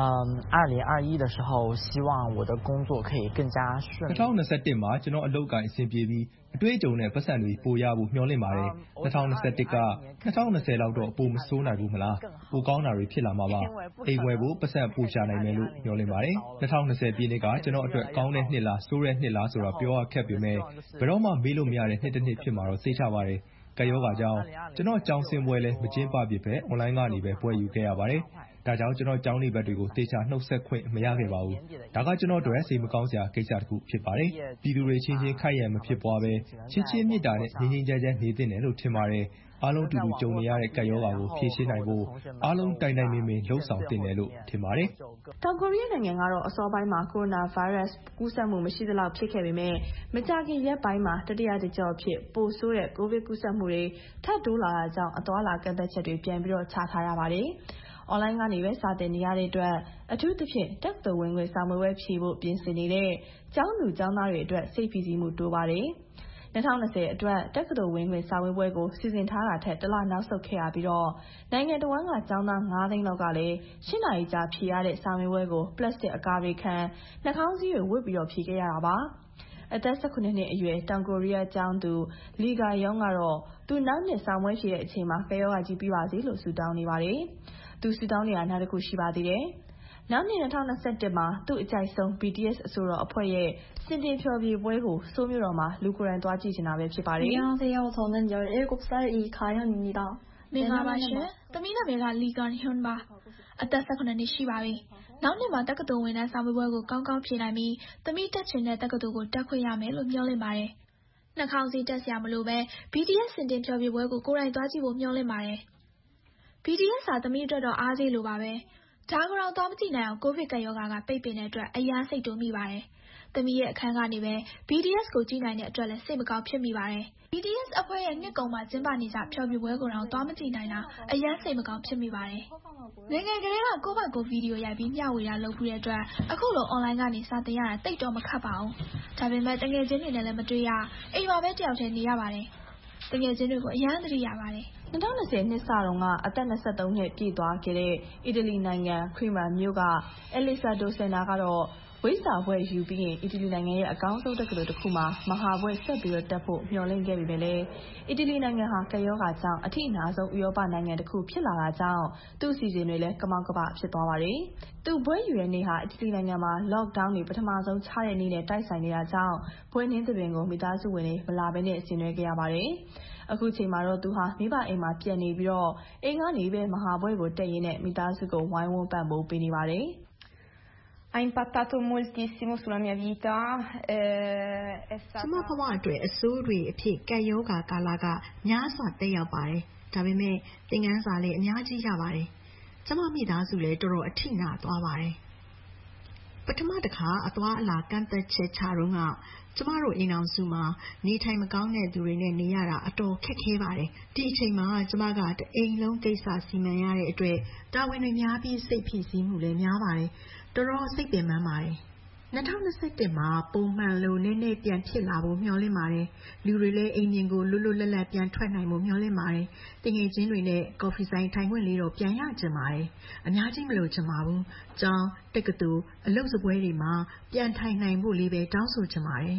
2021的时候希望我的工作可以更加顺利 2021မှာကျွန်တော်အလုပ်ကိုင်အဆင်ပြေပြီးအတွေ့အကြုံနဲ့ပတ်စံတွေပိုရဖို့မျှော်လင့်ပါတယ်2021က2020လောက်တော့ပိုမဆိုးနိုင်ဘူးမလားပိုကောင်းတာတွေဖြစ်လာမှာပါအိမ်ဝယ်ဖို့ပတ်စံပိုရှာနိုင်မယ်လို့မျှော်လင့်ပါတယ်2020ပြည့်နှစ်ကကျွန်တော်အတွက်ကောင်းတဲ့နှစ်လားဆိုးတဲ့နှစ်လားဆိုတာပြောရခက်ပေမဲ့ဘယ်တော့မှမေးလို့မရတဲ့နှစ်တစ်နှစ်ဖြစ်မှာတော့သိချပါတယ်ကရောဂါကြောင့်ကျွန်တော်ကျောင်းဆင်းပွဲလဲမကျင်းပဖြစ်ပဲ online ကနေပဲပွဲယူခဲ့ရပါတယ်ဒါကြောင့်ကျွန်တော်ကျောင်းနေဘက်တွေကိုတေချာနှုတ်ဆက်ခွင့်မရခဲ့ပါဘူးဒါကကျွန်တော်တို့စိတ်မကောင်းစရာကိစ္စတစ်ခုဖြစ်ပါတယ်ပြည်သူတွေချင်းချင်းခိုက်ရန်မဖြစ်ပွားပဲချင်းချင်းမြစ်တာနဲ့ငြိမ်းငြိမ်းချမ်းချမ်းနေသင့်တယ်လို့ထင်ပါတယ်အားလုံးတူတူကြုံနေရတဲ့ကရောဂါကိုဖြေရှင်းနိုင်ဖို့အားလုံးတိုင်တိုင်ပင်ပင်လှုပ်ဆောင်တင်တယ်လို့ထင်ပါတယ်တောင်ကိုရီးယားနိုင်ငံကတော့အစောပိုင်းမှာကိုရိုနာဗိုင်းရပ်စ်ကူးစက်မှုမရှိသလောက်ဖြစ်ခဲ့ပေမဲ့မကြာခင်ရက်ပိုင်းမှာတတိယတစ်ကျော့ဖြစ်ပိုဆိုးတဲ့ကိုဗစ်ကူးစက်မှုတွေထပ်တိုးလာတာကြောင့်အသွားအလာကန့်သတ်ချက်တွေပြန်ပြီးချထားရပါတယ်။ online ကနေပဲစာသင်နေရတဲ့အတွက်အထူးသဖြင့်တက္ကသိုလ်ဝင်ခွင့်စာမေးပွဲဖြေဖို့ပြင်ဆင်နေတဲ့ကျောင်းသူကျောင်းသားတွေအတွက်စိတ်ဖိစီးမှုတိုးပါတယ်။2020အတွက်တက္ကသိုလ်ဝင်ခွင့်စာမေးပွဲကိုစီစဉ်ထားတာထက်တစ်လနောက်ဆုတ်ခဲ့ရပြီးနိုင်ငံတော်ဝန်ကကျောင်းသား9 သိန်းလောက်ကလည်း8 နာရီကြာဖြေရတဲ့စာမေးပွဲကိုပလတ်စတစ်အကာတွေခံနှာခေါင်းစည်းတွေဝတ်ပြီးဖြေခဲ့ရတာပါ။အသက်18 နှစ်အရွယ်တောင်ကိုရီးယားကျောင်းသူလီဂါယောင်ကတော့သူနောက်နှစ်စာမေးပွဲဖြေတဲ့အချိန်မှာကရောဂါကြီးပြီးပါစေလို့ဆုတောင်းနေပါတယ်။သူဆုတောင်းနေတာနောက်တစ်ခုရှိပါသေးတယ်။နောက်နှစ်2021မှာသူ့အကြိုက်ဆုံး BTS အဆိုတော်အဖွဲ့ရဲ့စင်တင်ဖျော်ဖြေပွဲကိုဆိုးမြို့တော်မှာလူကိုယ်တိုင်သွားကြည့်ချင်တာပဲဖြစ်ပါတယ်။ 안녕하세요. 저는 17살 이가현입니다. မင်္ဂလာပါရှင်။သမီးနာမည်ကလီဂန်ဟွန်းပါ။အသက်18 နှစ်ရှိပါပြီ။နောက်နှစ်မှာတက္ကသိုလ်ဝင်တန်းစာမေးပွဲကိုကောင်းကောင်းဖြေနိုင်ပြီးသမီးတက်ချင်တဲ့တက္ကသိုလ်ကိုတက်ခွင့်ရမယ်လို့မျှော်လင့်ပါတယ်။နှာခေါင်းစည်းတက်စရာမလိုပဲ BTS စင်တင်ဖျော်ဖြေပွဲကိုကိုယ်တိုင်သွားကြည့်ဖို့မျှော်လင့်ပါတယ်။ BTS ဟာသမီးအတွက်တော့အားကြီးလိုပါပဲ။ဒါကတော့သွားမကြည့်နိုင်အောင်ကိုဗစ်ကရောဂါကပိတ်ပင်တဲ့အတွက်အများစိတ်တိုးမိပါတယ်။သမီးရဲ့အခန်းကနေပဲ BTS ကိုကြည့်နိုင်တဲ့အတွက်လည်းစိတ်မကောင်းဖြစ်မိပါတယ်။ BTS အဖွဲ့ရဲ့နှစ်ကုန်မှာကျင်းပနေကြဖျော်ဖြေပွဲကိုတော့သွားမကြည့်နိုင်တာအရမ်းစိတ်မကောင်းဖြစ်မိပါတယ်။ငယ်ငယ်ကလေးကကိုယ့်ဘက်ကိုဗီဒီယိုရိုက်ပြီးမျှဝေတာလုပ်ပြီးတဲ့အတွက်အခုလို online ကနေစာသင်ရတာတိတ်တော့မခက်ပါဘူး။ဒါပေမဲ့တငယ်ချင်းတွေနဲ့လည်းမတွေ့ရအိမ်မှာပဲတယောက်တည်းနေရပါတယ်။တငယ်ချင်းတွေကိုအရန်သတိရပါတယ် 2020နှစ်စတုန်းကအသက်23နှစ်ပြည့်သွားခဲ့တဲ့အီတလီနိုင်ငံခရီမာမြို့က Elisa Dosena ကတော့ဝိစာဘွဲ့ယူပြီးရင်အီတလီနိုင်ငံရဲ့အကောင်းဆုံးတက္ကသိုလ်တစ်ခုမှာမဟာဘွဲ့ဆက်ပြီးတက်ဖို့မျှော်လင့်ခဲ့ပေမဲ့လည်းအီတလီနိုင်ငံဟာကရောဂါကြောင့်အထိအနာဆုံးဥရောပနိုင်ငံတစ်ခုဖြစ်လာတာကြောင့်သူ့အစီအစဉ်တွေလည်းကမောက်ကပဖြစ်သွားပါတယ်။သူဘွဲ့ယူတဲ့နေ့ဟာအီတလီနိုင်ငံမှာ lockdown တွေပထမဆုံးချတဲ့နေ့နဲ့တိုက်ဆိုင်နေတာကြောင့်ဘွဲ့နှင်းသဘင်ကိုမိသားစုဝင်တွေမလာဘဲနဲ့ဆင်နွှဲခဲ့ရပါတယ်။အခုချိန်မှာတော့သူဟာမိဘအိမ်မှာပြန်နေပြီးတော့အိမ်ကနေပဲမဟာဘွဲ့ကိုတက်ရင်းနဲ့မိသားစုကိုဝိုင်းဝန်းပံ့ပိုးပေးနေပါတယ်။ Ha impattato moltissimo sulla mia vita. ကျမဘဝအတွက်အဆိုးတွေအဖြစ်ကပ်ရောဂါကာလကများစွာသက်ရောက်ပါတယ်။ဒါပေမဲ့သင်ခန်းစာလည်းအများကြီးရပါတယ်။ကျမမိသားစုလည်းတော်တော်အထိနာသွားပါတယ်။ပထမတစ်ခါအသွားအလာကန့်သက်ချက်ချတော့ကကျမတို့အိမ်အောင်စုမှာနေထိုင်မကောင်းတဲ့သူတွေနဲ့နေရတာအတော်ခက်ခဲပါတယ်။ဒီအချိန်မှာကျမကတအိမ်လုံးကိစ္စစီမံရတဲ့အတွက်တာဝန်တွေများပြီးစိတ်ဖိစီးမှုလည်းများပါတယ်။တော်တော်စိတ်ပင်ပန်းပါတယ်2021မှာပုံမှန်လိုနည်းနည်းပြန်ဖြစ်လာဖို့မျှော်လင့်ပါတယ်လူတွေလည်းအိမ်ပြင်ကိုလွတ်လွတ်လပ်လပ်ပြန်ထွက်နိုင်ဖို့မျှော်လင့်ပါတယ်တငယ်ချင်းတွေနဲ့ကော်ဖီဆိုင်ထိုင်ခွင့်လေးတော့ပြန်ရကြပါတယ်အများကြီးမလို့ချင်ပါဘူးကျောင်းတက္ကသိုလ်အလုပ်စပွဲတွေမှာပြန်ထိုင်နိုင်ဖို့လေးပဲတောင်းဆိုချင်ပါတယ်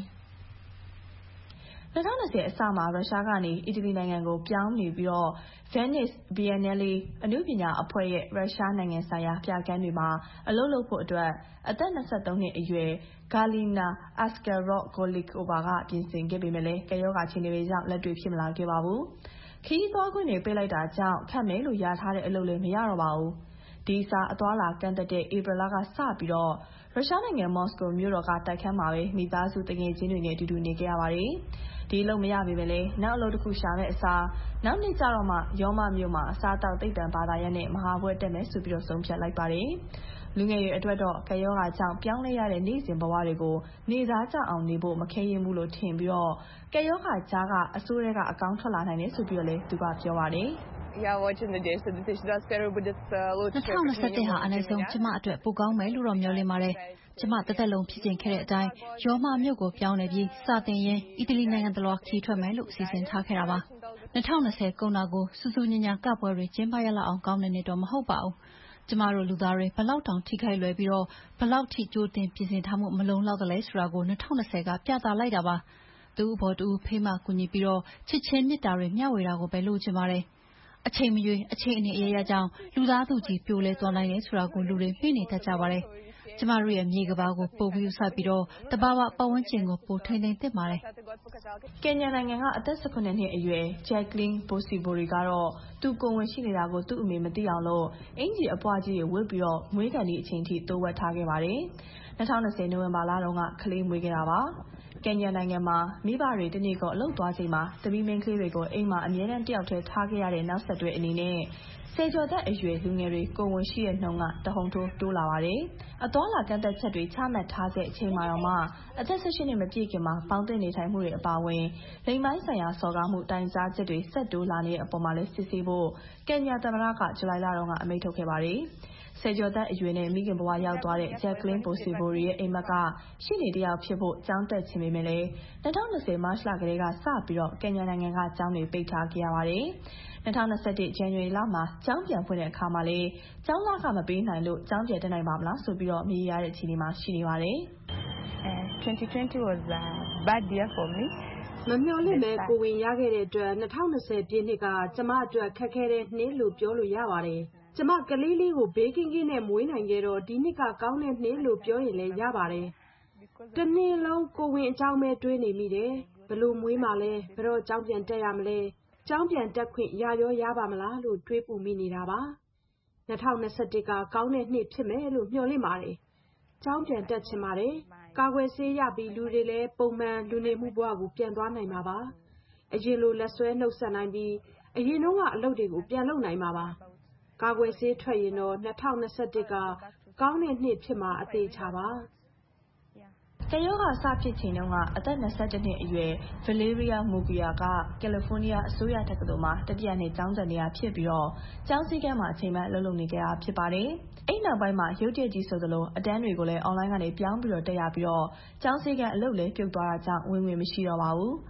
2020အစမှာရုရှားကနေအီတလီနိုင်ငံကိုပြောင်းနေပြီးတော့ Venice Biennale အနုပညာအဖွဲ့ရဲ့ရုရှားနိုင်ငံဆိုင်ရာပြခန်းတွေမှာအလုပ်လုပ်ဖို့အတွက်အသက်23နှစ်အရွယ် Galina Askarok-Golikova ကပြင်ဆင်ခဲ့ပေမဲ့လည်းကရောဂါအခြေအနေတွေကြောင့်လက်တွေ့ဖြစ်မလာခဲ့ပါဘူး။ခရီးသွားခွင့်တွေပေးလိုက်တာကြောင့်ခက်မယ်လို့ရထားတဲ့အလုပ်လည်းမရတော့ပါဘူး။ဒီစာအသွားလာကန့်သက်တဲ့ဧပြီလကစပြီးတော့ရုရှားနိုင်ငံမော်စကိုမြို့တော်ကတိုက်ခန်းမှာပဲမိသားစုတငယ်ချင်းတွေနဲ့အတူတူနေခဲ့ရပါတယ်။ဒီလုံမရပေမဲ့လည်းနောက်အလုပ်တစ်ခုရှာမဲ့အစားနောက်နေ့ကျတော့မှရောမမြို့မှာအစားတောက်သိပ္ပံဘာသာရပ်နဲ့မဟာဘွဲ့တက်မယ်ဆိုပြီးတော့ဆုံးဖြတ်လိုက်ပါတယ်။လူငယ်တွေအတွက်တော့ကရောဂါကြောင့်ပြောင်းလဲရတဲ့နေ့စဉ်ဘဝတွေကိုနေသားကြအောင်နေဖို့မခဲရင်ဘူးလို့ထင်ပြီးတော့ကရောဂါကြားကအစိုးရကအကောင်းထွက်လာနိုင်တယ်ဆိုပြီးတော့လည်းသူကပြောပါတယ် Я очень надеюсь, что 2021 будет лучше. 2021ဟာအနည်းဆုံးကျမအတွက်ပိုကောင်းမယ်လို့တော့မျှော်လင့်ပါတယ်။ကျမတစ်သက်လုံးဖြစ်ကျင်ခဲ့တဲ့အတိုင်းရောမမြို့ကိုပြောင်းနေပြီးစတင်ရင်အီတလီနိုင်ငံတလွှာခီးထွက်မယ်လို့စီစဉ်ထားခဲ့တာပါ။2020ကုန်တာကိုစူးစူးညံ့ညံ့ကပွဲတွေကျင်းပရလောက်အောင်ကောင်းတဲ့နှစ်တော့မဟုတ်ပါဘူး။ကျမတို့လူသားတွေဘလောက်တောင်ထိခိုက်လွယ်ပြီးတော့ဘလောက်ထိကြိုတင်ပြင်ဆင်ထားမှုမလုံလောက်တယ်လဲဆိုတာကို2020ကပြသလိုက်တာပါ။တူအဘော်တူဖေးမကူညီပြီးတော့ချစ်ချင်းမေတ္တာတွေမျှဝေတာကိုပဲလိုချင်ပါတယ်။အချိန်မရွေးအချိန်အနေအရကြောင့်လူသားစုကြီးပြိုလဲသွားနိုင်တယ်ဆိုတာကိုလူတွေသိနေတတ်ကြပါတယ်။ကျမတို့ရဲ့မြေကဘာကိုပို့ပြီးဆက်ပြီးတော့တဘာဝပတ်ဝန်းကျင်ကိုပိုထိန်းသိမ်းသင့်ပါတယ်။ကင်ညာနိုင်ငံကအသက်18နှစ်အရွယ် Jacqueline Bosibori ကတော့သူကိုယ်ဝန်ရှိနေတာကိုသူ့အမေမသိအောင်လို့အင်ဂျီအပွားကြီးတွေဝတ်ပြီးတော့မွေးကန်ဒီအချိန်ထိတိုးဝက်ထားခဲ့ပါတယ်။2020နိုဝင်ဘာလတုန်းကကလေးမွေးခဲ့တာပါ။ကင်ညာနိုင်ငံမှာမိဘတွေတနေ့ကအလုပ်သွားချိန်မှာသမီးမင်းကလေးတွေကိုအိမ်မှာအမြဲတမ်းတယောက်တည်းထားခဲ့ရတဲ့နောက်ဆက်တွဲအနေနဲ့ဆယ်ကျော်သက်အရွယ်လူငယ်တွေကိုယ်ဝန်ရှိတဲ့နှုန်းကတဟုန်ထိုးတိုးလာပါတယ်။အသွားလာကန့်သက်ချက်တွေချမှတ်ထားတဲ့အချိန်မှာတော့မှအသက်18နှစ်မပြည့်ခင်မှာပေါင်းသင်းနေထိုင်မှုတွေအပါအဝင်လိင်ပိုင်းဆိုင်ရာစော်ကားမှုတိုင်ကြားချက်တွေဆက်တိုးလာနေတဲ့အပေါ်မှာလည်းစစ်ဆေးဖို့ကင်ညာသမ္မတကဇူလိုင်လတုန်းကအမိန့်ထုတ်ခဲ့ပါတယ်။ဆယ်ကျော်သက်အရွယ်နဲ့မိခင်ဘဝရောက်သွားတဲ့ Jacqueline Bosibori ရဲ့အိမ်မက်ကရှေ့နေတယောက်ဖြစ်ဖို့ကျောင်းတက်ချင်ပေမဲ့လည်း2020မတ်လကတည်းကစပြီးတော့ကင်ညာနိုင်ငံကကျောင်းတွေပိတ်ထားခဲ့ရပါတယ်။2021ဇန်နဝါရီလမှာကျောင်းပြန်ဖွင့်တဲ့အခါမှာလေကျောင်းလခမပေးနိုင်လို့ကျောင်းပြန်တက်နိုင်ပါမလားဆိုပြီးတော့မေးရတဲ့အခြေအနေမှာရှိနေပါတယ်။ 2020 was a bad year for me. မမျှော်လင့်ပဲကိုဝင်ရခဲ့တဲ့အတွက်2020ပြည့်နှစ်ကကျမအတွက်ခက်ခဲတဲ့နှစ်လို့ပြောလို့ရပါတယ်။ကျမကလေးလေးကိုဘေးကင်းကင်းနဲ့မွေးနိုင်ခဲ့တော့ဒီနှစ်ကကောင်းတဲ့နှစ်လို့ပြောရင်လည်းရပါတယ်။တနေ့လုံးကိုဝင်အကြောင်းပဲတွေးနေမိတယ်။ဘယ်လိုမွေးမှလဲဘယ်တော့ကျောင်းပြန်တက်ရမလဲကျောင်းပြန်တက်ခွင့်ရပါမလားလို့တွေးပူမိနေတာပါ2021ကကောင်းတဲ့နှစ်ဖြစ်မယ်လို့မျှော်လင့်ပါတယ်ကျောင်းပြန်တက်ချင်ပါတယ်ကာကွယ်ဆေးရပြီးလူတွေလည်းပုံမှန်လူနေမှုဘဝကိုပြန်သွားနိုင်မှာပါအရင်လိုလက်ဆွဲနှုတ်ဆက်နိုင်ပြီးအရင်တော့ကအလုပ်တွေကိုပြန်လုပ်နိုင်မှာပါကာကွယ်ဆေးထွက်ရင်တော့2021ကကောင်းတဲ့နှစ်ဖြစ်မှာအသေးချပါကရောဂါစဖြစ်ချိန်တုန်းကအသက်21နှစ်အရွယ် Valeria Murguia ကကယ်လီဖိုးနီးယားအစိုးရတက္ကသိုလ်မှာတတိယနှစ်ကျောင်းတက်နေတာဖြစ်ပြီးတော့ကျောင်းစည်းကမ်းမှာအချိန်မှအလုပ်လုပ်နေကြတာဖြစ်ပါတယ်။အဲ့နောက်ပိုင်းမှာရုတ်တရက်ကြီးဆိုသလိုအတန်းတွေကိုလည်း online ကနေပြောင်းပြီးတော့တက်ရပြီးတော့ကျောင်းစည်းကမ်းအလုပ်လည်းပြုတ်သွားတာကြောင့်ဝင်ငွေမရှိတော့ပါဘူး။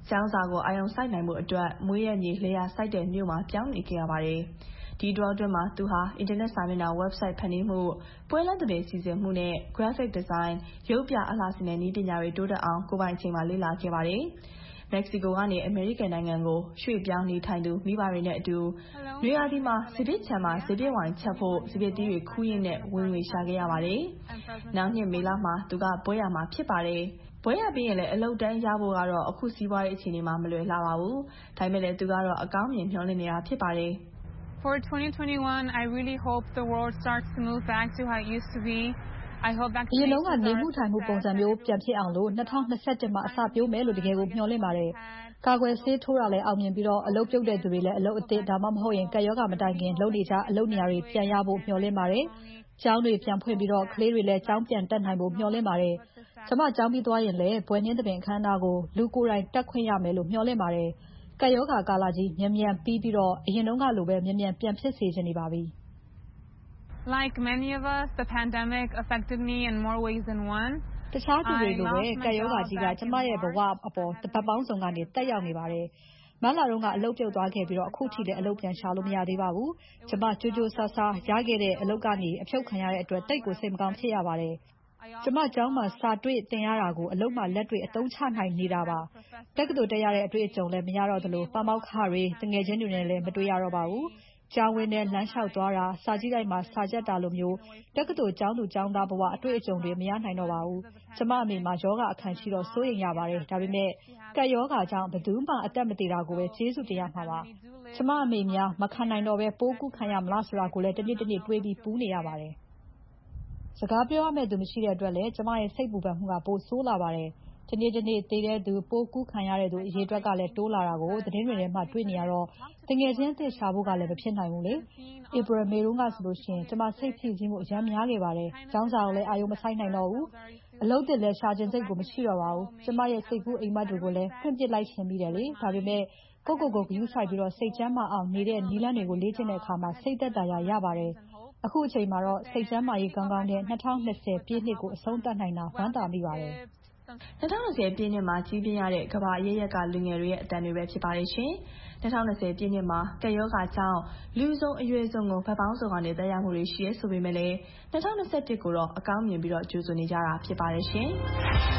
ကျောင်းစာကိုအာရုံစိုက်နိုင်မှုအတွက်မွေးရမြေလျာစိုက်တဲ့မြို့မှာပြောင်းနေခဲ့ရပါတယ်။ဒီတောအတွင်းမှာသူဟာအင်တာနက်စာမျက်နှာ website ဖန်တီးမှု၊ပွဲလမ်းသဘင်စီစဉ်မှုနဲ့ graphic design ရုပ်ပြအလှဆင်တဲ့နည်းပညာတွေတိုးတက်အောင်ကိုယ်ပိုင်အချိန်မှာလေ့လာခဲ့ပါတယ်။မက္ကဆီကိုကနေအမေရိကန်နိုင်ငံကိုရွှေ့ပြောင်းနေထိုင်သူမိဘတွေနဲ့အတူနွေရာသီမှာစပစ်ခြံမှာစပစ်ဝိုင်ချက်ဖို့စပစ်သီးတွေခူးရင်းနဲ့ဝင်ငွေရှာခဲ့ရပါတယ်။နောက်နှစ်မေလမှာသူကဘွဲ့ရမှာဖြစ်ပါတယ်။ဘွဲ့ရပြီးရင်လည်းအလုပ်တန်းရဖို့ကတော့အခုစီးပွားရေးအခြေအနေမှာမလွယ်လှပါဘူး။ဒါပေမဲ့လည်းသူကတော့အကောင်းမြင်မျှော်လင့်နေတာဖြစ်ပါတယ်။ For 2021, I really hope the world starts to move back to how it used to be. I hope that အရင်တုန်းကနေမှုထိုင်မှုပုံစံမျိုးပြန်ဖြစ်အောင်လို့2021မှာအစပြုမယ်လို့တကယ်ကိုမျှော်လင့်ပါတယ်။ကာကွယ်ဆေးထိုးတာလည်းအောင်မြင်ပြီးတော့အလုပ်ပြုတ်တဲ့သူတွေလည်းအလုပ်အသစ်ဒါမှမဟုတ်ရင်ကပ်ရောဂါမတိုင်ခင်လုပ်နေကြအလုပ်နေရာတွေပြန်ရဖို့မျှော်လင့်ပါတယ်။ကျောင်းတွေပြန်ဖွင့်ပြီးတော့ကလေးတွေလည်းကျောင်းပြန်တက်နိုင်ဖို့မျှော်လင့်ပါတယ်။ကျွန်မကျောင်းပြီးသွားရင်လည်းဘွယ်နှင်းသဘင်အခမ်းအနားကိုလူကိုယ်တိုင်တက်ခွင့်ရမယ်လို့မျှော်လင့်ပါတယ်။ကပ်ရောဂါကာလကြီးမြန်မြန်ပြီးတော့အရင်တုန်းကလိုပဲမြန်မြန်ပြန်ဖြစ်စေချင်နေပါပြီ။ Like many of us, the pandemic affected me in more ways than one. တခြားသူတွေလိုပဲကပ်ရောဂါကြီးကကျမရဲ့ဘဝအပေါ်တစ်ပတ်ပေါင်းစုံကနေတက်ရောက်နေပါတယ်။မတ်လတုန်းကအလုပ်ပြုတ်သွားခဲ့ပြီးတော့အခုထိလည်းအလုပ်ပြန်ရှာလို့မရသေးပါဘူး။ကျမကြိုးကြိုးစားစားရခဲ့တဲ့အလုပ်ကနေအဖြုတ်ခံရတဲ့အတွက်တိတ်ကိုစိတ်မကောင်းဖြစ်ရပါတယ်။ကျမကျောင်းမှာစာတွေ့သင်ရတာကိုအလုပ်မှာလက်တွေ့အသုံးချနိုင်နေတာပါ။တက္ကသိုလ်တက်ရတဲ့အတွေ့အကြုံလည်းမရတော့သလိုပါမောက္ခတွေတငယ်ချင်းတွေနဲ့လည်းမတွေ့ရတော့ပါဘူး။ကျောင်းဝင်းနဲ့လမ်းလျှောက်သွားတာစာကြည့်တိုက်မှာစာကြက်တာလိုမျိုးတက္ကသိုလ်ကျောင်းသူကျောင်းသားဘဝအတွေ့အကြုံတွေမရနိုင်တော့ပါဘူး။ကျမအမေမှာယောဂအခံရှိတော့စိုးရိမ်ရပါတယ်။ဒါပေမဲ့ကပ်ရောဂါကြောင့်ဘယ်သူမှအသက်မသေတာကိုပဲကျေးဇူးတင်ရမှာပါ။ကျမအမေများမခံနိုင်တော့ပဲပိုးကူးခံရမလားဆိုတာကိုလည်းတနေ့တွေးပြီးပူးနေရပါတယ်။စကားပြောရမယ့်သူမရှိတဲ့အတွက်လည်းကျမရဲ့စိတ်ပူပန်မှုကပိုဆိုးလာပါတယ်။တနေ့သေတဲ့သူပိုးကူးခံရတဲ့သူအရေအတွက်ကလည်းတိုးလာတာကိုသတင်းတွေထဲမှာတွေ့နေရတော့တကယ်ချင်းအသစ်ရှာဖို့ကလည်းမဖြစ်နိုင်ဘူးလေ။ April May တုန်းကဆိုရင်ကျမစိတ်ဖိစီးမှုအများများခဲ့ပါတယ်။ကျောင်းစာကိုလည်းအာရုံမစိုက်နိုင်တော့ဘူး။အလုပ်သစ်လည်းရှာခြင်းစိတ်ကိုမရှိတော့ပါဘူး။ကျမရဲ့စိတ်ကူးအိမ်မက်တွေကိုလည်းဖွင့်ပစ်လိုက်ခြင်းမိတယ်လေ။ဒါပေမဲ့ကိုယ့်ကိုယ်ကိုဂရုစိုက်ပြီးတော့စိတ်ကျန်းမာအောင်နေတဲ့နည်းလမ်းတွေကိုလေ့ကျင့်တဲ့အခါမှာစိတ်သက်သာရာရပါတယ်။အခုအချိန်မှာတော့စိတ်ကျန်းမာရေးကောင်းကောင်းနဲ့2020ပြည့်နှစ်ကိုအဆုံးသတ်နိုင်တာဝမ်းသာမိပါတယ်။ 2020ပြည့်နှစ်မှာကြီးပြင်းရတဲ့ကမ္ဘာအရပ်ရပ်ကလူငယ်တွေရဲ့အသံတွေပဲဖြစ်ပါတယ်ရှင်။2020ပြည့်နှစ်မှာကပ်ရောဂါကြောင့်လူစုံအရွယ်စုံကိုဘက်ပေါင်းစုံကနေသက်ရောက်မှုတွေရှိရဲဆိုပေမဲ့လည်း2021ကိုတော့အကောင်းမြင်ပြီးတော့ကြိုးစွနေကြတာဖြစ်ပါတယ်ရှင်။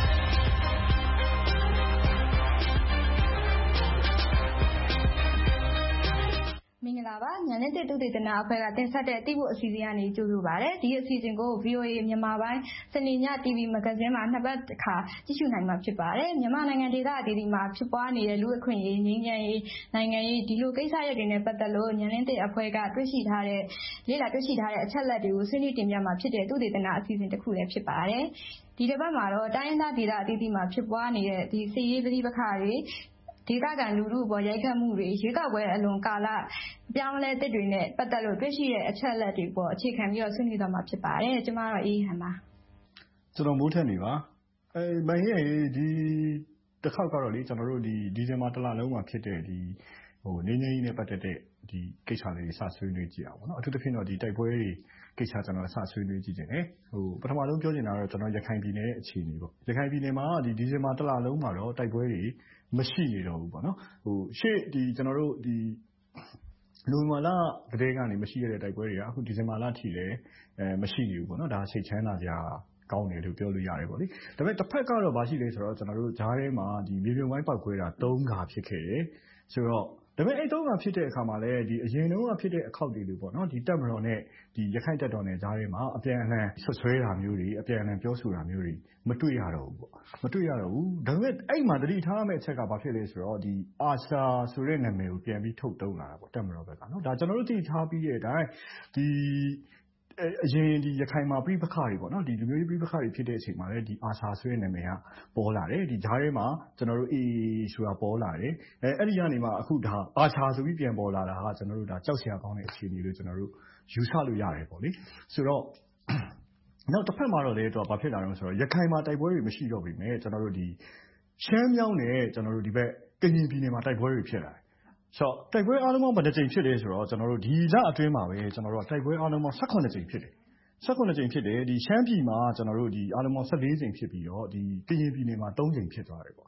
မင်္ဂလာပါညာနဲ့တူတည်တနာအဖွဲ့ကတင်ဆက်တဲ့အသိဖို့အစီအစဉ်ကနေကြိုဆိုပါရစေဒီအစီအစဉ်ကို VOA မြန်မာပိုင်းစနေည TV မဂ္ဂဇင်းမှာနှစ်ပတ်တစ်ခါကြည့်ရှုနိုင်မှာဖြစ်ပါတယ်မြန်မာနိုင်ငံဒေသအသီးသီးမှာဖြစ်ပွားနေတဲ့လူ့အခွင့်အရေးငြိမ်းချမ်းရေးနိုင်ငံရေးဒီလိုကိစ္စရပ်တွေနဲ့ပတ်သက်လို့ညာနဲ့တဲ့အဖွဲ့ကတွေ့ရှိထားတဲ့လေ့လာတွေ့ရှိထားတဲ့အချက်အလက်တွေကိုဆွေးနွေးတင်ပြမှာဖြစ်တဲ့တူတည်တနာအစီအစဉ်တစ်ခုလည်းဖြစ်ပါတယ်ဒီတစ်ပတ်မှာတော့တိုင်းရင်းသားဒေသအသီးသီးမှာဖြစ်ပွားနေတဲ့ဒီစစ်ရေးပဋိပက္ခတွေဒေသခံလူထုပေါ်ရိုက်ခတ်မှုတွေရွေးကောက်ပွဲအလွန်ကာလပြောင်းလဲသစ်တွေနဲ့ပတ်သက်လို့တွေ့ရှိတဲ့အချက်အလက်တွေပေါ်အခြေခံပြီးတော့ဆွေးနွေးသွားမှာဖြစ်ပါတယ်။ကျွန်မတော့အေးဟန်ပါ။ကျွန်တော်မိုးထက်နေပါ။မင်းရဲ့ဒီတစ်ခေါက်ကတော့လေကျွန်တော်တို့ဒီဇင်ဘာတလလုံးမှာဖြစ်တဲ့ဒီငင်းငင်းကြီးနဲ့ပတ်သက်တဲ့ဒီကိစ္စလေးတွေစဆွေးနွေးကြည့်အောင်ပေါ့နော်။အထူးသဖြင့်တော့ဒီတိုက်ပွဲတွေကိစ္စကျွန်တော်စဆွေးနွေးကြည့်တယ်။ပထမဆုံးပြောချင်တာကတော့ကျွန်တော်ရခိုင်ပြည်နယ်ရဲ့အခြေအနေပေါ့။ရခိုင်ပြည်နယ်မှာဒီဇင်ဘာတလလုံးမှာတော့တိုက်ပွဲတွေမရှိနေတော့ဘူးပေါ့နော်။ရှေ့ကျွန်တော်တို့နိုဝင်ဘာလကတည်းကနေမရှိရတဲ့တိုက်ပွဲတွေကအခုဒီဇင်ဘာလထိလည်းမရှိနေဘူးပေါ့နော်။ဒါစိတ်ချမ်းသာစရာကောင်းတယ်လို့ပြောလို့ရတယ်ပေါ့လေ။ဒါပေမဲ့တစ်ဖက်ကတော့ဘာရှိလဲဆိုတော့ကျွန်တော်တို့ဂျားထဲမှာဒီမြေပြင်ဝိုင်းပောက်ခွဲတာ3ခါဖြစ်ခဲ့တယ်။ဆိုတော့ဒါပေမဲ့အဲ့3ခါဖြစ်တဲ့အခါမှာလည်းဒီအရင်တုန်းကဖြစ်တဲ့အခောက်တွေလို့ပေါ့နော်။ဒီတပ်မတော်နဲ့ဒီရခိုင်တပ်တော်နဲ့ဂျားထဲမှာအပြန်အလှန်ဆွဆွဲတာမျိုးတွေအပြန်အလှန်ပြောဆိုတာမျိုးတွေမတွေ့ရတော့ဘူးပေါ့။မတွေ့ရတော့ဘူး။ဒါပေမဲ့အဲ့မှာတတိထားရမယ့်အချက်ကဘာဖြစ်လဲဆိုတော့ဒီအာဆာဆိုတဲ့နာမည်ကိုပြန်ပြီးထုတ်သုံးလာတာပေါ့တပ်မတော်ဘက်ကနော်။ဒါကျွန်တော်တို့သိထားပြီးတဲ့အတိုင်းဒီအရင်ဒီရခိုင်မှာပြိပခါတွေပေါ့နော်ဒီလူမျိုးရေးပြိပခါတွေဖြစ်တဲ့အချိန်မှာလည်းဒီအာဆာဆိုတဲ့နာမည်ကပေါ်လာတယ်ဒီဂျားထဲမှာကျွန်တော်တို့အေးဆိုတာပေါ်လာတယ်အဲ့ဒီကနေမှအခုဒါအာဆာဆိုပြီးပြန်ပေါ်လာတာဟာကျွန်တော်တို့ဒါကြောက်စရာကောင်းတဲ့အခြေအနေလို့ကျွန်တော်တို့ယူဆလို့ရတယ်ပေါ့လေဆိုတော့နောက်တစ်ဖက်မှာတော့လေတော့ဘာဖြစ်လာလဲဆိုတော့ရခိုင်မှာတိုက်ပွဲတွေမရှိတော့ပြီမဲ့ကျွန်တော်တို့ဒီရှမ်းမြောင်းနဲ့ကျွန်တော်တို့ဒီဘက်ကရင်ပြည်နယ်မှာတိုက်ပွဲတွေဖြစ်လာတယ်ဆိုတော့တိုက်ပွဲအားလုံးပေါင်းဘယ်နှကြိမ်ဖြစ်လဲဆိုတော့ကျွန်တော်တို့ဒီလအတွင်းမှာပဲကျွန်တော်တို့တိုက်ပွဲအားလုံးပေါင်း18ကြိမ်ဖြစ်တယ်18ကြိမ်ဖြစ်တယ်ဒီရှမ်းပြည်မှာကျွန်တော်တို့ဒီအားလုံးပေါင်း14ကြိမ်ဖြစ်ပြီးတော့ဒီကရင်ပြည်နယ်မှာ3ကြိမ်ဖြစ်သွားတယ်ပေါ့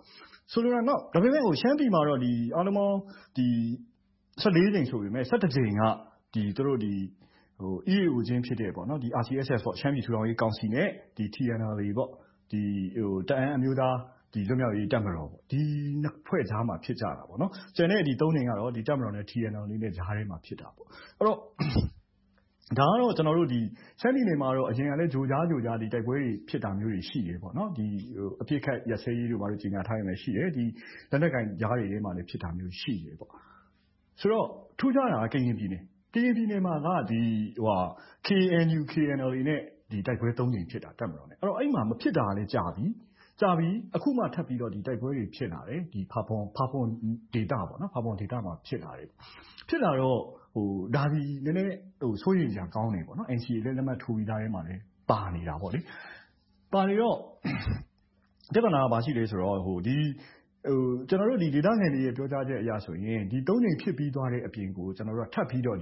ဆိုလိုတာတော့ဒါပေမဲ့ရှမ်းပြည်မှာတော့အားလုံးပေါင်း14 ကြိမ်ဆိုပေမဲ့17 ကြိမ်ကသူတို့EAO ချင်းဖြစ်တဲ့ပေါ့နော်RCSS ပေါ့ရှမ်းပြည်ထူထောင်ရေးကောင်စီနဲ့TNLA ပေါ့တအန်းအမျိုးသားလွတ်မြောက်ရေးတပ်မတော်ပေါ့ဒီနှစ်ဖွဲ့ကြားမှာဖြစ်ကြတာပေါ့နော်ကျန်တဲ့3 ကြိမ်ကတော့တပ်မတော်နဲ့ TNLA နဲ့ကြားထဲမှာဖြစ်တာပေါ့အဲ့တော့ဒါကတော့ကျွန်တော်တို့ရှမ်းပြည်နယ်မှာတော့အရင်ကလည်းဂျိုကြားတိုက်ပွဲတွေဖြစ်တာမျိုးတွေရှိတယ်ပေါ့နော်အပြစ်ခတ်ရစဲရေးတို့ဘာလို့ကြီးညာထားရမယ်ရှိတယ်လက်နက်ကင်ကြားတွေထဲမှာလည်းဖြစ်တာမျိုးရှိတယ်ပေါ့ဆိုတော့ထူးခြားတာကကရင်ပြည်နယ်မှာကKNU KNLA နဲ့တိုက်ပွဲ3 ကြိမ်ဖြစ်တာတပ်မတော်နဲ့အဲ့တော့အဲ့မှာမဖြစ်တာလည်းကြာပြီအခုမှထပ်ပြီးတော့တိုက်ပွဲတွေဖြစ်လာတယ်ဖာပွန်ဒေတာပေါ့နော်ဖာပွန်ဒေတာမှာဖြစ်လာတယ်ဖြစ်လာတော့ဒါဒီနည်းနည်းစိုးရိမ်ကြကောင်းတယ်ပေါ့နော် NCA လက်မှတ်ထိုးပြီးသားထဲမှာလည်းပါနေတာပေါ့လေပါနေတော့ပြဿနာကဘာရှိလဲဆိုတော့ကျွန်တော်တို့ဒေတာနယ်တွေရဲ့ပြောကြားချက်အရဆိုရင်3 ကြိမ်ဖြစ်ပြီးသွားတဲ့အပြင်ကိုကျွန်တော်တို့ကထပ်ပြီးတော့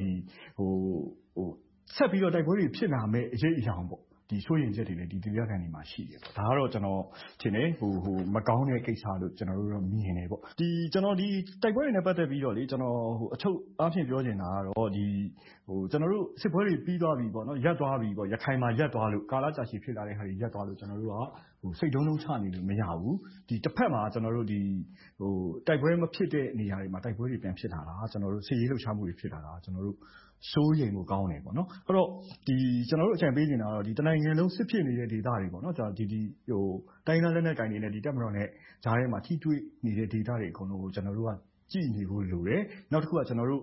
ဆက်ပြီးတော့တိုက်ပွဲတွေဖြစ်လာမဲ့အရေးအယောင်ပေါ့စိုးရိမ်ချက်တွေလည်းဒေတာနယ်တွေမှာရှိတယ်ပေါ့ဒါကတော့ကျွန်တော်ထင်တယ်မကောင်းတဲ့ကိစ္စလို့ကျွန်တော်တို့တော့မြင်နေပေါ့ကျွန်တော်တိုက်ပွဲတွေနဲ့ပတ်သက်ပြီးတော့လေကျွန်တော်အချုပ်အားဖြင့်ပြောချင်တာကတော့ကျွန်တော်တို့စစ်ပွဲတွေပြီးသွားပြီပေါ့နော်ရပ်သွားပြီပေါ့ရခိုင်မှာရပ်သွားလို့ကာလကြာရှည်ဖြစ်လာတဲ့ဟာတွေရပ်သွားလို့ကျွန်တော်တို့ကစိတ်တုံးလုံးချနေလို့မရဘူးတစ်ဖက်မှာကျွန်တော်တို့တိုက်ပွဲမဖြစ်တဲ့နေရာတွေမှာတိုက်ပွဲတွေပြန်ဖြစ်လာတာကျွန်တော်တို့စစ်ရေးလှုပ်ရှားမှုတွေဖြစ်လာတာကျွန်တော်တို့စိုးရိမ်မှုကောင်းတယ်ပေါ့နော်အဲ့တော့ကျွန်တော်တို့အကြံပေးနေတာတော့တနိုင်ငံလုံးစစ်ဖြစ်နေတဲ့ဒေသတွေပေါ့နော်တိုင်းလက်နက်ကိုင်တွေနဲ့တပ်မတော်နဲ့ဂျားထဲမှာထိတွေ့နေတဲ့ဒေသတွေအကုန်လုံးကိုကျွန်တော်တို့ကကြည့်နေဖို့လိုတယ်နောက်တစ်ခုကကျွန်တော်တို့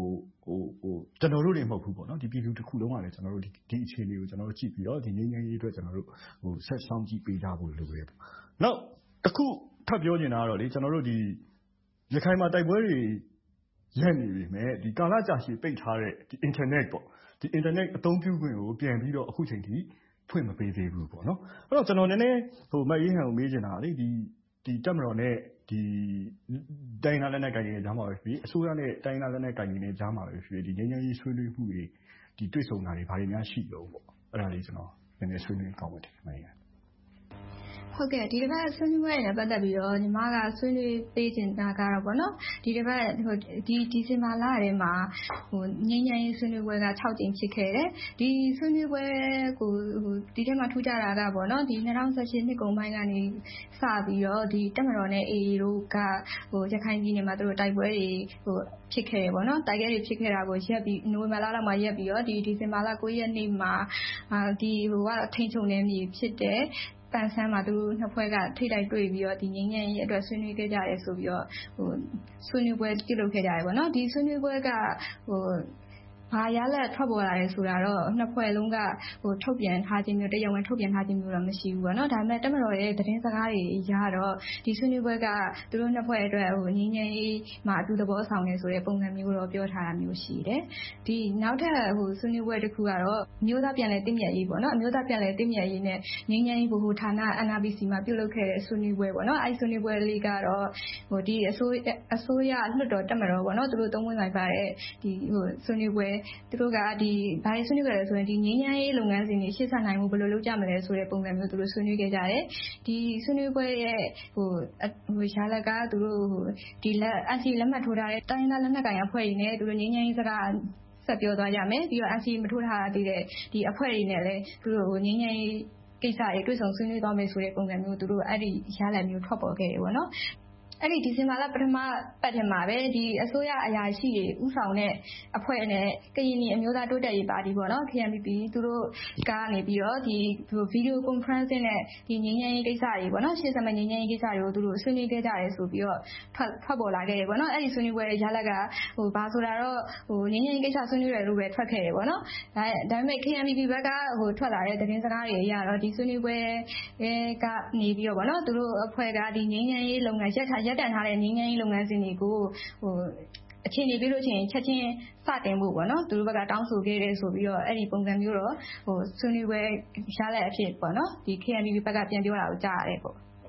တွေမဟုတ်ဘူးပေါ့နော်ပြည်သူတစ်ခုလုံးကလည်းကျွန်တော်တို့အခြေအနေကိုကျွန်တော်တို့ကြည့်ပြီးတော့ငြိမ်းချမ်းရေးအတွက်ကျွန်တော်တို့ဆက်ဆောင်ကြည့်ပေးကြဖို့လိုတယ်နောက်တစ်ခုထပ်ပြောချင်တာကတော့လေကျွန်တော်တို့ရခိုင်မှာတိုက်ပွဲတွေရပ်နေပြီမဲ့ကာလကြာရှည်ပိတ်ထားတဲ့ internet ပေါ့internet အသုံးပြုခွင့်ကိုပြန်ပြီးတော့အခုချိန်ထိဖွင့်မပေးသေးဘူးပေါ့နော်အဲ့တော့ကျွန်တော်နည်းနည်းမအေးဟန်ကိုမေးချင်တာလေတပ်မတော်နဲ့တိုင်းလက်နက်ကိုင်တွေကြားမှာပဲဖြစ်အစိုးရနဲ့တိုင်းလက်နက်ကိုင်တွေကြားမှာပဲဖြစ်ငြိမ်းချမ်းရေးဆွေးနွေးမှုတွေတွေ့ဆုံတာတွေဘာတွေများရှိလို့ပေါ့အဲ့ဒါလေးကျွန်တော်နည်းနည်းဆွေးနွေးကောင်းပါတယ်ခင်ဗျာဟုတ်ကဲ့ဒီတစ်ပတ်ဆွေးနွေးပွဲနဲ့ပတ်သက်ပြီးတော့ညီမကဆွေးနွေးပေးချင်တာကတော့ပေါ့နော်ဒီတစ်ပတ်ဒီဇင်ဘာလထဲမှာငြိမ်းချမ်းရေးဆွေးနွေးပွဲက6 ကြိမ်ဖြစ်ခဲ့တယ်ဒီဆွေးနွေးပွဲကိုဒီထဲမှာထူးခြားတာကပေါ့နော်ဒီ2018နှစ်ကုန်ပိုင်းကနေစပြီးတော့တပ်မတော်နဲ့ AA တို့ကရခိုင်ပြည်နယ်မှာသူတို့တိုက်ပွဲတွေဖြစ်ခဲ့တယ်ပေါ့နော်တိုက်ပွဲတွေဖြစ်ခဲ့တာကိုရပ်ပြီးနိုဝင်ဘာလလောက်မှာရပ်ပြီးတော့ဒီဇင်ဘာလ9 ရက်နေ့မှာထိန်းချုပ်နေပြီဖြစ်တဲ့ပန်ဆန်းမှာသူတို့နှစ်ဖွဲ့ကထိတိုက်တွေ့ပြီးတော့ငြိမ်းချမ်းရေးအတွက်ဆွေးနွေးခဲ့ကြတယ်ဆိုပြီးတော့ဆွေးနွေးပွဲပြုလုပ်ခဲ့ကြတယ်ပေါ့နော်ဒီဆွေးနွေးပွဲကဘာရလဒ်ထွက်ပေါ်လာလဲဆိုတာတော့နှစ်ဖွဲ့လုံးကထုတ်ပြန်ထားခြင်းမျိုးတရားဝင်ထုတ်ပြန်ထားခြင်းမျိုးတော့မရှိဘူးပေါ့နော်ဒါပေမဲ့တပ်မတော်ရဲ့သတင်းစကားတွေအရတော့ဒီဆွေးနွေးပွဲကသူတို့နှစ်ဖွဲ့အတွက်ငြိမ်းချမ်းရေးမှာအတူသဘောဆောင်နေဆိုတဲ့ပုံစံမျိုးတော့ပြောထားတာမျိုးရှိတယ်ဒီနောက်ထပ်ဆွေးနွေးပွဲတစ်ခုကတော့မျိုးသားပြန်လည်တည်မြဲရေးပေါ့နော်မျိုးသားပြန်လည်တည်မြဲရေးနဲ့ငြိမ်းချမ်းရေးဗဟိုဌာန NRPC မှာပြုလုပ်ခဲ့တဲ့ဆွေးနွေးပွဲပေါ့နော်အဲဒီဆွေးနွေးပွဲလေးကတော့ဒီအစိုးရလွှတ်တော်တပ်မတော်ပေါ့နော်သူတို့သုံးဝင်လိုက်ပါတဲ့ဒီဆွေးနွေးပွဲသူတို့ကဘာတွေဆွေးနွေးကြလဲဆိုရင်ဒီငြိမ်းချမ်းရေးလုပ်ငန်းစဉ်တွေရှေ့ဆက်နိုင်မှုဘယ်လိုလုပ်ကြမလဲဆိုတဲ့ပုံစံမျိုးသူတို့ဆွေးနွေးခဲ့ကြတယ်ဒီဆွေးနွေးပွဲရဲ့ရလဒ်ကသူတို့ဒီNCA လက်မှတ်ထိုးထားတဲ့တိုင်းဒေသလက်နက်ကိုင်အဖွဲ့တွေနဲ့သူတို့ငြိမ်းချမ်းရေးစကားဆက်ပြောသွားကြမယ်ပြီးတော့ NCA မထိုးထားသေးတဲ့ဒီအဖွဲ့တွေနဲ့လည်းသူတို့ငြိမ်းချမ်းရေးကိစ္စတွေတွေ့ဆုံဆွေးနွေးသွားမယ်ဆိုတဲ့ပုံစံမျိုးသူတို့အဲ့ဒီရလဒ်မျိုးထွက်ပေါ်ခဲ့တယ်ပေါ့နော်အဲ့ဒီဒီဇင်ဘာလပထမပတ်ထဲမှာပဲဒီအစိုးရအရာရှိတွေဥဆောင်တဲ့အဖွဲ့နဲ့ကရင်ပြည်အမျိုးသားတိုးတက်ရေးပါတီပေါ့နော် KNPP သူတို့ကနေပြီးတော့ဒီဗီဒီယိုကွန်ဖရင့်နဲ့ဒီငြိမ်းချမ်းရေးကိစ္စတွေပေါ့နော်ရှေ့ဆက်မယ့်ငြိမ်းချမ်းရေးကိစ္စတွေကိုသူတို့ဆွေးနွေးခဲ့ကြတယ်ဆိုပြီးတော့ထွက်ပေါ်လာခဲ့တယ်ပေါ့နော်အဲ့ဒီဆွေးနွေးပွဲရလဒ်ကဘာဆိုတာတော့ငြိမ်းချမ်းရေးကိစ္စဆွေးနွေးတယ်လို့ပဲထွက်ခဲ့တယ်ပေါ့နော်ဒါပေမဲ့ KNPP ဘက်ကထွက်လာတဲ့သတင်းစကားတွေအရတော့ဒီဆွေးနွေးပွဲကနေပြီးတော့ပေါ့နော်သူတို့အဖွဲ့ကဒီငြိမ်းချမ်းရေးလုပ်ငန်းရပ်တန့်ထားတဲ့ငြိမ်းချမ်းရေးလုပ်ငန်းစဉ်တွေကိုအခြေအနေပြလို့ရှိရင်ချက်ချင်းစတင်ဖို့ပေါ့နော်သူတို့ဘက်ကတောင်းဆိုခဲ့တယ်ဆိုပြီးတော့အဲ့ဒီပုံစံမျိုးတော့ဆွေးနွေးပွဲရလဒ်အဖြစ်ပေါ့နော်ဒီ KNPP ဘက်ကပြန်ပြောတာကိုကြားရတယ်ပေါ့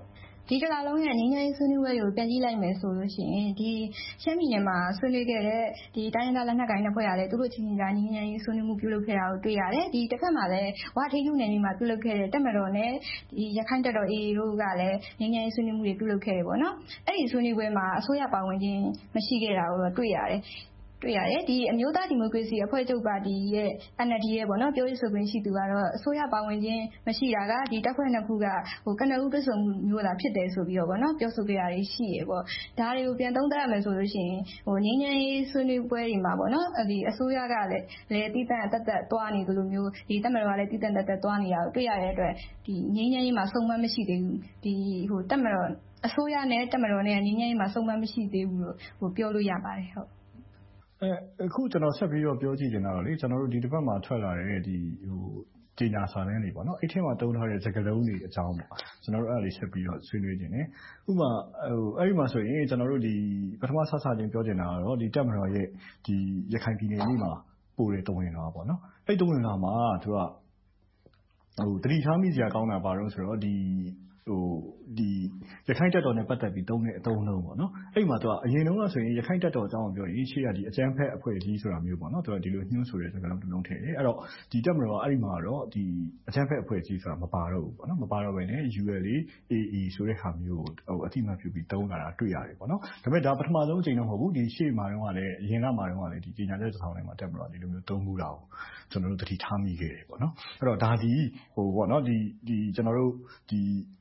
ဒီတစ်လလုံးရဲ့ငြိမ်းချမ်းရေးဆွေးနွေးပွဲကိုပြန်ကြည့်လိုက်မယ်ဆိုလို့ရှိရင်ဒီရှမ်းပြည်နယ်မှာဆွေးနွေးခဲ့တဲ့ဒီတိုင်းရင်းသားလက်နက်ကိုင်အဖွဲ့ကလည်းသူတို့ချင်းချင်းကြားငြိမ်းချမ်းရေးဆွေးနွေးမှုပြုလုပ်ခဲ့တာကိုတွေ့ရတယ်။ဒီတစ်ဖက်မှာလည်းဝါထိန်းချုပ်နယ်မြေမှာပြုလုပ်ခဲ့တဲ့တပ်မတော်နဲ့ဒီရခိုင်တပ်တော် AA တို့ကလည်းငြိမ်းချမ်းရေးဆွေးနွေးမှုတွေပြုလုပ်ခဲ့တယ်ပေါ့နော်။အဲ့ဒီဆွေးနွေးပွဲမှာအစိုးရပါဝင်ခြင်းမရှိခဲ့တာကိုတော့တွေ့ရတယ်။ဒီအမျိုးသားဒီမိုကရေစီအဖွဲ့ချုပ်ပါတီရဲ့ NLD ရဲ့ပေါ့နော်ပြောရေးဆိုခွင့်ရှိသူကတော့အစိုးရပါဝင်ခြင်းမရှိတာကဒီတပ်ဖွဲ့နှစ်ခုကကနဦးတွဲဆုံမှုမျိုးသာဖြစ်တယ်ဆိုပြီးတော့ပေါ့နော်ပြောဆိုကြတာရှိရပေါ့ဒါတွေကိုပြန်သုံးသပ်ရမယ်ဆိုလို့ရှိရင်ငြိမ်းချမ်းရေးဆွေးနွေးပွဲတွေမှာပေါ့နော်ဒီအစိုးရကလည်းတည်တံ့အသက်သွားနေသလိုမျိုးဒီတပ်မတော်ကလည်းတည်တံ့သက်သွားနေတာကိုတွေ့ရတဲ့အတွက်ဒီငြိမ်းချမ်းရေးမှာစုံမမရှိသေးဘူးဒီတပ်မတော်အစိုးရနဲ့တပ်မတော်နဲ့ငြိမ်းချမ်းရေးမှာစုံမမရှိသေးဘူးလို့ပြောလို့ရပါတယ်ဟုတ်အခုကျွန်တော်ဆက်ပြီးတော့ပြောကြည့်ချင်တာတော့လေကျွန်တော်တို့ဒီတစ်ပတ်မှာထွက်လာတဲ့ဒီကြေညာစာတမ်းတွေပေါ့နော်အဲ့ထဲမှာတုံးထားတဲ့စကားလုံးတွေအကြောင်းပေါ့ကျွန်တော်တို့အဲ့ဒါလေးဆက်ပြီးတော့ဆွေးနွေးခြင်းတယ်ဥပမာအဲ့ဒီမှာဆိုရင်ကျွန်တော်တို့ဒီပထမဆက်ချင်းပြောချင်တာကတော့ဒီတပ်မတော်ရဲ့ဒီရခိုင်ပြည်နယ်လေးမှာပို့တဲ့တဝင်လာပေါ့နော်အဲ့တဝင်လာမှာသူကတတိထားမိစရာကောင်းတာပါတော့ဆိုတော့ဒီရခိုင်တပ်တော်နဲ့ပတ်သက်ပြီးတုံးတဲ့အသုံးလုံးပေါ့နော်အဲ့မှာသူကအရင်တုန်းကဆိုရင်ရခိုင်တပ်တော်အကြောင်းကိုပြောရင်ရှေ့ကဒီအကြမ်းဖက်အဖွဲ့အစည်းဆိုတာမျိုးပေါ့နော်သူကဒီလိုညှို့ဆိုတဲ့စကားလုံးတစ်လုံးထည့်တယ်အဲ့တော့ဒီတပ်မတော်ကအဲ့ဒီမှာတော့ဒီအကြမ်းဖက်အဖွဲ့အစည်းဆိုတာမပါတော့ဘူးပေါ့နော်မပါတော့ဘဲနဲ့ ULA AA ဆိုတဲ့ဟာမျိုးကိုအတိအမှတ်ပြုပြီးတုံးလာတာတွေ့ရတယ်ပေါ့နော်ဒါပေမဲ့ဒါပထမဆုံးအကြိမ်တော့မဟုတ်ဘူးဒီရှေ့မှာတော့ကလည်းအရင်ကမှာတော့ကလည်းဒီကြေညာချက်တစ်ထောင်ထဲမှာတပ်မတော်ဒီလိုမျိုးတုံးမှုတာကိုကျွန်တော်တို့တတိထားမိခဲ့တယ်ပေါ့နော်အဲ့တော့ဒါဒီပေါ့နော်ဒီကျွန်တော်တို့ဒီ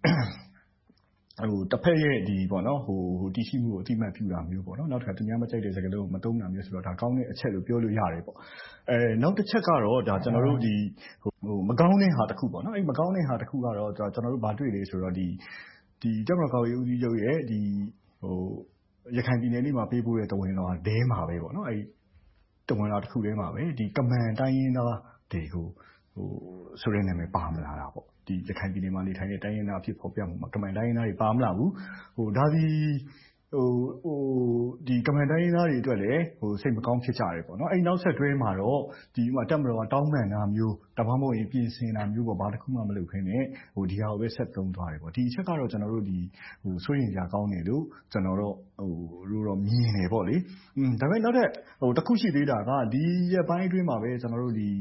တစ်ဖက်ရဲ့ဒီပေါ့နော်တည်ရှိမှုကိုအတိအမှတ်ပြုတာမျိုးပေါ့နော်နောက်တစ်ခါသူများမကြိုက်တဲ့စကားလုံးကိုမတုံးတာမျိုးဆိုတော့ဒါကောင်းတဲ့အချက်လို့ပြောလို့ရတယ်ပေါ့နောက်တစ်ချက်ကတော့ဒါကျွန်တော်တို့ဒီမကောင်းတဲ့ဟာတစ်ခုပေါ့နော်အဲ့မကောင်းတဲ့ဟာတစ်ခုကတော့ကျွန်တော်တို့ဗာတွေ့လေဆိုတော့ဒီတပ်မတော်ကာကွယ်ရေးဦးစီးချုပ်ရဲ့ဒီရခိုင်ပြည်နယ်လေးမှာပေးပို့တဲ့တဝင်တော်ဒဲမှာပဲပေါ့နော်အဲ့တဝင်တော်တစ်ခုထဲမှာပဲဒီကမန်တိုင်းရင်းသားတွေကိုဆိုရဲနာမည်ပါမလာတာပေါ့ဒီရခိုင်ပြည်နယ်မှာနေထိုင်တဲ့တိုင်းရင်းသားအဖြစ်ဖော်ပြမှုမှာကမန်တိုင်းရင်းသားတွေပါမလာဘူးဒါဒီဒီကမန်တိုင်းရင်းသားတွေအတွက်လည်းစိတ်မကောင်းဖြစ်ကြတယ်ပေါ့နော်အဲ့နောက်ဆက်တွဲမှာတော့ဒီမှာတပ်မတော်ကတောင်းပန်တာမျိုးဒါမှမဟုတ်ရင်ပြင်ဆင်တာမျိုးပေါ့ဘာတစ်ခုမှမလုပ်ခင်းနဲ့ဒီဟာကိုပဲဆက်သုံးသွားတယ်ပေါ့ဒီအချက်ကတော့ကျွန်တော်တို့ဒီစိုးရိမ်ကြကောင်းတယ်လို့ကျွန်တော်တို့တော့မြင်နေပေါ့လေဒါပေမဲ့နောက်ထပ်တစ်ခုရှိသေးတာကဒီရက်ပိုင်းအတွင်းမှာပဲကျွန်တော်တို့ဒီ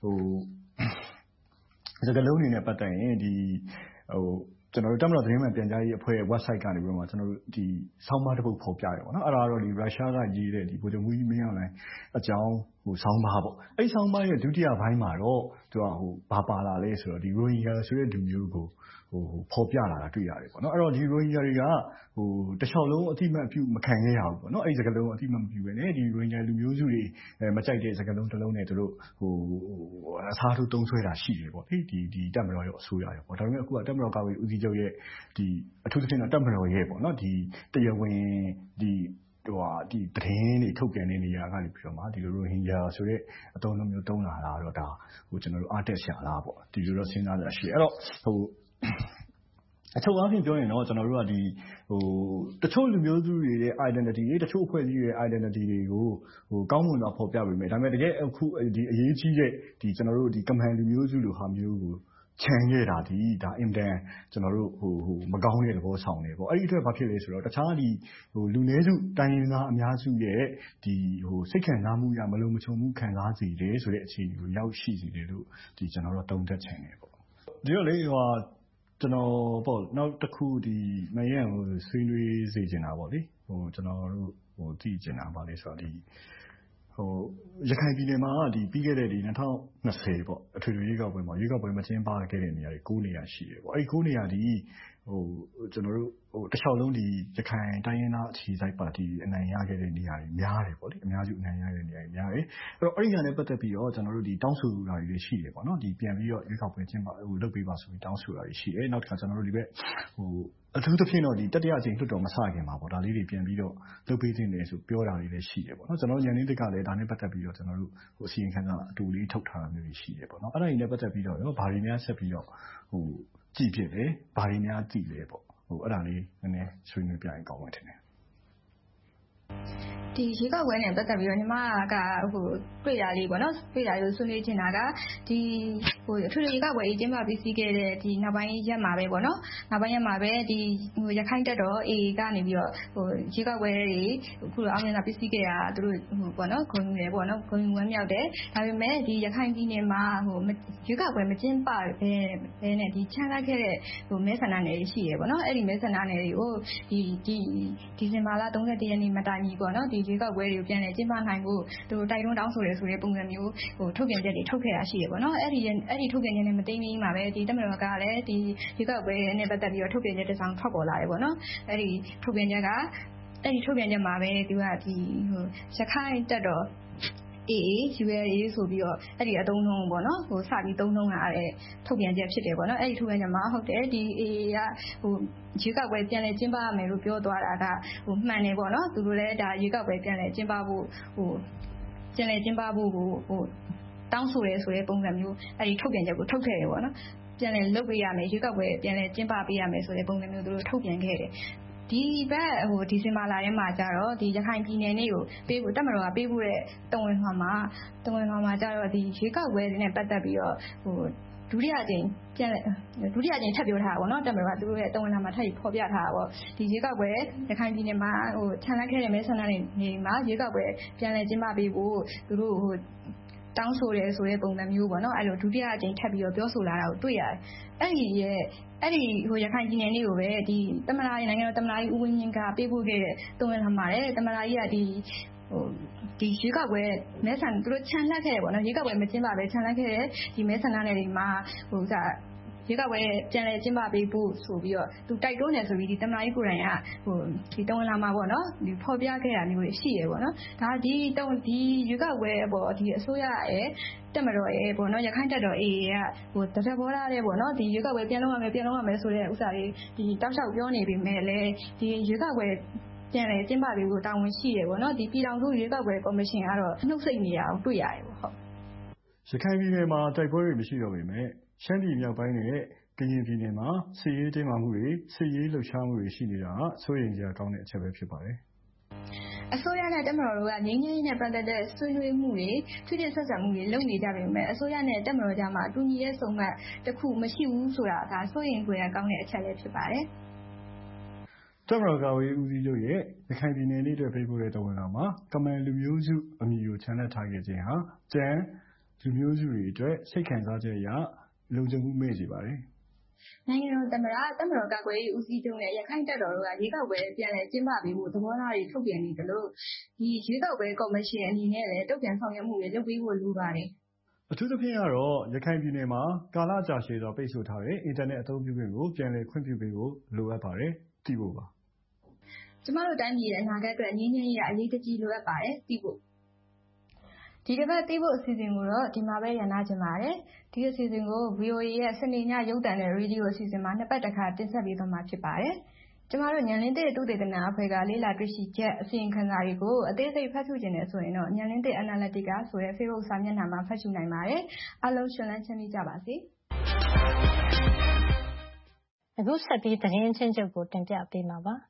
စကားလုံးတွေနဲ့ပတ်သက်ရင်ဒီကျွန်တော်တို့တပ်မတော်သတင်းမှန်ပြန်ကြားရေးအဖွဲ့ရဲ့ website ကနေပြီးတော့ကျွန်တော်တို့ဒီဆောင်းပါးတစ်ပုဒ်ဖော်ပြရတယ်ပေါ့နော်အဲ့ဒါကတော့ဒီရုရှားကရေးတဲ့ဒီဗိုလ်ချုပ်မှုကြီးမင်းအောင်လှိုင်အကြောင်းဆောင်းပါးပေါ့အဲ့ဆောင်းပါးရဲ့ဒုတိယပိုင်းမှာတော့သူကဘာပါလာလဲဆိုတော့ဒီရိုဟင်ဂျာဆိုတဲ့လူမျိုးကိုဖော်ပြလာတာတွေ့ရတယ်ပေါ့နော်အဲ့တော့ဒီရိုဟင်ဂျာတွေကတခြားလုံးအတိမတ်ပြုမခံရဘူးပေါ့နော်အဲ့ဒီစကားလုံးအတိမတ်မပြုပဲねဒီရိုဟင်ဂျာလူမျိုးစုတွေမကြိုက်တဲ့စကားလုံးတစ်လုံးနဲ့သူတို့အစားထိုးသုံးဆွဲတာရှိတယ်ပေါ့ဒီတပ်မတော်ရဲ့အစိုးရရောပေါ့ဒါပေမဲ့အခုကတပ်မတော်ကာကွယ်ဦးစီးချုပ်ရဲ့ဒီအထူးသဖြင့်တော့တပ်မတော်ရဲ့ပေါ့နော်ဒီတရားဝင်ဒီသတင်းတွေထုတ်ပြန်နေနေရတာကနေပြီးတော့မှဒီလိုရိုဟင်ဂျာဆိုတဲ့အသုံးလုံးမျိုးတုံးလာတာတော့ဒါကျွန်တော်တို့အားတက်ရှာလားပေါ့ဒီလိုတော့စဉ်းစားကြရှိအဲ့တော့အချုပ်အားဖြင့်ပြောရင်တော့ကျွန်တော်တို့ကဒီတချို့လူမျိုးစုတွေရဲ့ identity တွေတချို့အဖွဲ့အစည်းတွေရဲ့ identity တွေကိုကောင်းမွန်စွာဖော်ပြပေးမယ်ဒါပေမဲ့တကယ်အခုဒီအရေးကြီးတဲ့ဒီကျွန်တော်တို့ဒီကမန်လူမျိုးစုလိုဟာမျိုးကိုခြံခဲ့တာဒီဒါအင်တန်ကျွန်တော်တို့မကောင်းတဲ့သဘောဆောင်နေပေါ့အဲ့ဒီအတွက်ဘာဖြစ်လဲဆိုတော့တခြားဒီလူနည်းစုတိုင်းရင်းသားအများစုရဲ့ဒီစိတ်ခံစားမှုရမလုံးမချုံမှုခံစားစီတယ်ဆိုတဲ့အခြေအနေကိုရောက်ရှိစီတယ်လို့ဒီကျွန်တော်တို့တုံ့တက်ချင်တယ်ပေါ့ဒီတော့လေကျွန်တော်ပေါ့နောက်တစ်ခုဒီမယန်ကိုဆွေးနွေးစေချင်တာပေါ့လေကျွန်တော်တို့သိချင်တာပါလေဆိုတော့ဒီရခိုင်ပြည်နယ်မှာဒီပြီးခဲ့တဲ့ဒီ2020ပေါ့အထွေထွေရွေးကောက်ပွဲမှာရွေးကောက်ပွဲမကျင်းပခဲ့တဲ့နေရာတွေ9နေရာရှိတယ်ပေါ့အဲ့ဒီ9နေရာဒီကျွန်တော်တို့တစ်လျှောက်လုံးဒီရခိုင်တိုင်းရင်းသားအခြေစိုက်ပါတီအနိုင်ရခဲ့တဲ့နေရာတွေများတယ်ပေါ့လေအများစုအနိုင်ရတဲ့နေရာတွေများတယ်အဲ့တော့အဲ့ဒီကနေပတ်သက်ပြီးတော့ကျွန်တော်တို့ဒီတောင်းဆိုတာတွေရှိတယ်ပေါ့နော်ဒီပြန်ပြီးတော့ရွေးကောက်ပွဲကျင်းပလုပ်ပေးပါဆိုပြီးတောင်းဆိုတာတွေရှိတယ်နောက်တစ်ခါကျွန်တော်တို့ဒီဘက်အထူးသဖြင့်တော့ဒီတတိယအကြိမ်လွှတ်တော်မစခင်မှာပေါ့ဒါလေးတွေပြန်ပြီးတော့လုပ်ပေးတင်တယ်ဆိုပြောတာလေးလည်းရှိတယ်ပေါ့နော်ကျွန်တော်ညနေတက်ကလည်းဒါနဲ့ပတ်သက်ပြီးတော့ကျွန်တော်တို့အစီရင်ခံစာအတူလေးထုတ်ထားတာမျိုးတွေရှိတယ်ပေါ့နော်အဲ့ဒါကြီးနဲ့ပတ်သက်ပြီးတော့ဘာတွေများဆက်ပြီးတော့ကြည့်ဖြစ်တယ်ဘာတွေများကြည့်လဲပေါ့အဲ့ဒါလေးနည်းနည်းဆွေးနွေးပြရင်ကောင်းမယ်ထင်တယ်ဒီရေကောက်ပွဲနဲ့ပတ်သက်ပြီးတော့ညီမကတွေ့တာလေးပေါ့နော်တွေ့တာလေးဆွေးနွေးချင်တာကဒီအထူးရေကောက်ပွဲကျင်းပပြီးစီးခဲ့တဲ့ဒီနောက်ပိုင်းရက်မှာပဲပေါ့နော်နောက်ပိုင်းရက်မှာပဲဒီရခိုင်တပ်တော် AA ကနေပြီးတော့ရေကောက်ပွဲတွေအခုလိုအောင်မြင်စွာပြီးစီးခဲ့တာသူတို့ပေါ့နော်ဂုဏ်ယူတယ်ပေါ့နော်ဂုဏ်ယူဝမ်းမြောက်တယ်ဒါပေမဲ့ဒီရခိုင်ပြည်နယ်မှာရေကောက်ပွဲမကျင်းပဘဲနဲ့ဒီချမ်းသာခဲ့တဲ့မဲဆန္ဒနယ်တွေရှိရပေါ့နော်အဲ့ဒီမဲဆန္ဒနယ်တွေကိုဒီဇင်ဘာလ31ရက်နေ့မတိုင်မီပေါ့နော်ဒီရေကောက်ပွဲတွေကိုပြန်လည်ကျင်းပနိုင်ဖို့သူတို့တိုက်တွန်းတောင်းဆိုတယ်ဆိုတဲ့ပုံစံမျိုးထုတ်ပြန်ချက်တွေထုတ်ခဲ့တာရှိရပေါ့နော်အဲ့ဒီထုတ်ပြန်ချက်နဲ့မသိမီမှာပဲဒီတပ်မတော်ကလည်းဒီရေကောက်ပွဲနဲ့ပတ်သက်ပြီးတော့ထုတ်ပြန်ချက်တစ်စောင်ထွက်ပေါ်လာတယ်ပေါ့နော်အဲ့ဒီထုတ်ပြန်ချက်မှာပဲသူကဒီရခိုင်တပ်တော်AA ULA ဆိုပြီးတော့အဲ့ဒီအသုံးနှုန်းပေါ့နော်စပြီးသုံးနှုန်းလာတဲ့ထုတ်ပြန်ချက်ဖြစ်တယ်ပေါ့နော်အဲ့ဒီထုတ်ပြန်ချက်မှာဟုတ်တယ်ဒီ AA ကရေကောက်ပွဲပြန်လည်ကျင်းပရမယ်လို့ပြောသွားတာကမှန်တယ်ပေါ့နော်သူတို့လည်းဒါရေကောက်ပွဲပြန်လည်ကျင်းပဖို့တောင်းဆိုရဲဆိုတဲ့ပုံစံမျိုးအဲ့ဒီထုတ်ပြန်ချက်ကိုထုတ်ခဲ့တယ်ပေါ့နော်ပြန်လည်လုပ်ပေးရမယ်ရေကောက်ပွဲပြန်လည်ကျင်းပပေးရမယ်ဆိုတဲ့ပုံစံမျိုးသူတို့ထုတ်ပြန်ခဲ့တယ်ဒီဘက်ဒီဇင်ဘာလထဲမှာကျတော့ဒီရခိုင်ပြည်နယ်နေ့ကိုပေးဖို့တပ်မတော်ကပေးဖို့တဲ့တဝန်လှော်မှာကျတော့ဒီရေကောက်ပွဲနဲ့ပတ်သက်ပြီးတော့ဒုတိယအကြိမ်ထပ်ပြောထားတာပေါ့နော်တပ်မတော်ကသူတို့ရဲ့တဝန်လှော်မှာထပ်ပြီးဖော်ပြထားတာပေါ့ဒီရေကောက်ပွဲရခိုင်ပြည်နယ်မှာခြံလက်ခဲ့တဲ့မဲဆန္ဒနယ်မှာရေကောက်ပွဲပြန်လည်ကျင်းပပေးဖို့သူတို့တောင်းဆိုတယ်ဆိုတဲ့ပုံစံမျိုးပေါ့နော်အဲ့လိုဒုတိယအကြိမ်ထပ်ပြီးတော့ပြောဆိုလာတာကိုတွေ့ရတယ်အဲ့ဒီရခိုင်ပြည်နယ်နေ့ကိုပဲဒီနိုင်ငံတော်သမ္မတကြီးဦးဝင်းမြင့်ကပေးပို့ခဲ့တဲ့တဝန်လှော်မှာသမ္မတကြီးကဒီရေကောက်ပွဲမဲဆန္ဒသူတို့ခြံလက်ခဲ့တယ်ပေါ့နော်ရေကောက်ပွဲမကျင်းပပဲခြံလက်ခဲ့တဲ့ဒီမဲဆန္ဒနယ်တွေမှာရေကောက်ပွဲပြန်လည်ကျင်းပပေးဖို့ဆိုပြီးတော့သူတိုက်တွန်းတယ်ဆိုပြီးဒီသမ္မတကြီးကိုယ်တိုင်ကဒီတဝန်လာမှာပေါ့နော်ဒီဖော်ပြခဲ့တာမျိုးတွေရှိရပေါ့နော်ဒါဒီရေကောက်ပွဲပေါ့ဒီအစိုးရရဲ့တက်မတော်ရဲ့ပေါ့နော်ရခိုင်တက်တော် AA ကတဘောထားတဲ့ပေါ့နော်ဒီရေကောက်ပွဲပြန်လုပ်ရမယ်ဆိုတဲ့ဥစ္စာတွေဒီတောက်လျှောက်ပြောနေပေမဲ့လည်းဒီရေကောက်ပွဲပြန်လည်ကျင်းပပေးဖို့တာဝန်ရှိရပေါ့နော်ဒီပြည်ထောင်စုရေကောက်ပွဲကော်မရှင်ကတော့နှုတ်ဆက်နေတာကိုတွေ့ရတယ်ပေါ့ဟုတ်ရခိုင်ပြည်နယ်မှာတိုက်ပွဲတွေမရှိတော့ပေမဲ့ရှမ်းပြည်မြောက်ပိုင်းနဲ့ကရင်ပြည်နယ်မှာစစ်ရေးတင်းမာမှုတွေစစ်ရေးလှုပ်ရှားမှုတွေရှိနေတာကစိုးရိမ်စရာကောင်းတဲ့အချက်ပဲဖြစ်ပါတယ်အစိုးရနဲ့တပ်မတော်တို့ကငြိမ်းချမ်းရေးနဲ့ပတ်သက်တဲ့ဆွေးနွေးမှုတွေထွေထွေဆက်ဆံမှုတွေလုပ်နေကြပေမဲ့အစိုးရနဲ့တပ်မတော်ကြားမှာအတူညီတဲ့စုံမှတ်တစ်ခုမရှိဘူးဆိုတာကစိုးရိမ်ဖွယ်ကောင်းတဲ့အချက်လည်းဖြစ်ပါတယ်တပ်မတော်ကာကွယ်ရေးဦးစီးချုပ်ရဲ့ရခိုင်ပြည်နယ်နေ့အတွက်ပေးပို့တဲ့တဝန်လာမှာကမန်လူမျိုးစုအမည်ကိုချန်လှပ်ထားခဲ့ခြင်းဟာကျန်လူမျိုးစုတွေအတွက်စိတ်ခံစားချက်အရလုံခြုံမှုမဲ့စေပါတယ်နိုင်ငံတော်သမ္မတတပ်မတော်ကာကွယ်ရေးဦးစီးချုပ်နဲ့ရခိုင်တပ်တော်တို့ကရေကောက်ပွဲပြန်လည်ကျင်းပပေးဖို့သဘောထားတွေထုတ်ပြန်နေတယ်လို့ဒီရေကောက်ပွဲကော်မရှင်အနေနဲ့လည်းတုံ့ပြန်ဆောင်ရွက်မှုတွေလုပ်ပေးဖို့လိုပါတယ်အထူးသဖြင့်ကတော့ရခိုင်ပြည်နယ်မှာကာလကြာရှည်စွာပိတ်ဆို့ထားတဲ့အင်တာနက်အသုံးပြုခွင့်ကိုပြန်လည်ခွင့်ပြုပေးဖို့လိုအပ်ပါတယ်သိဖို့ပါကျမတို့တိုင်းပြည်ရဲ့အနာဂတ်အတွက်ငြိမ်းချမ်းရေးအရေးတကြီးလိုအပ်ပါတယ်သိဖို့ဒီတစ်ပတ်သိဖို့အစီအစဉ်ကိုတော့ဒီမှာပဲရနာချင်ပါတယ်ဒီအစီအစဉ်ကို VOA ရဲ့စနေညရုပ်သံနဲ့ရေဒီယိုအစီအစဉ်မှာနှစ်ပတ်တစ်ခါတင်ဆက်ပေးသွားမှာဖြစ်ပါတယ်ကျမတို့ညလင်းတဲ့သုတေသနအဖွဲ့ကလေ့လာတွေ့ရှိချက်အစီရင်ခံစာတွေကိုအသေးစိတ်ဖတ်ရှုခြင်းနဲ့ဆိုရင်တော့ညလင်းတဲ့ Analytica ဆိုတဲ့ Facebook စာမျက်နှာမှာဖတ်ရှုနိုင်ပါတယ်အားလုံးရှင်လန်းချမ်းမြေ့ကြပါစေအခုဆက်ပြီးသတင်းချင်းချုပ်ကိုတင်ပြပေးမှာပါ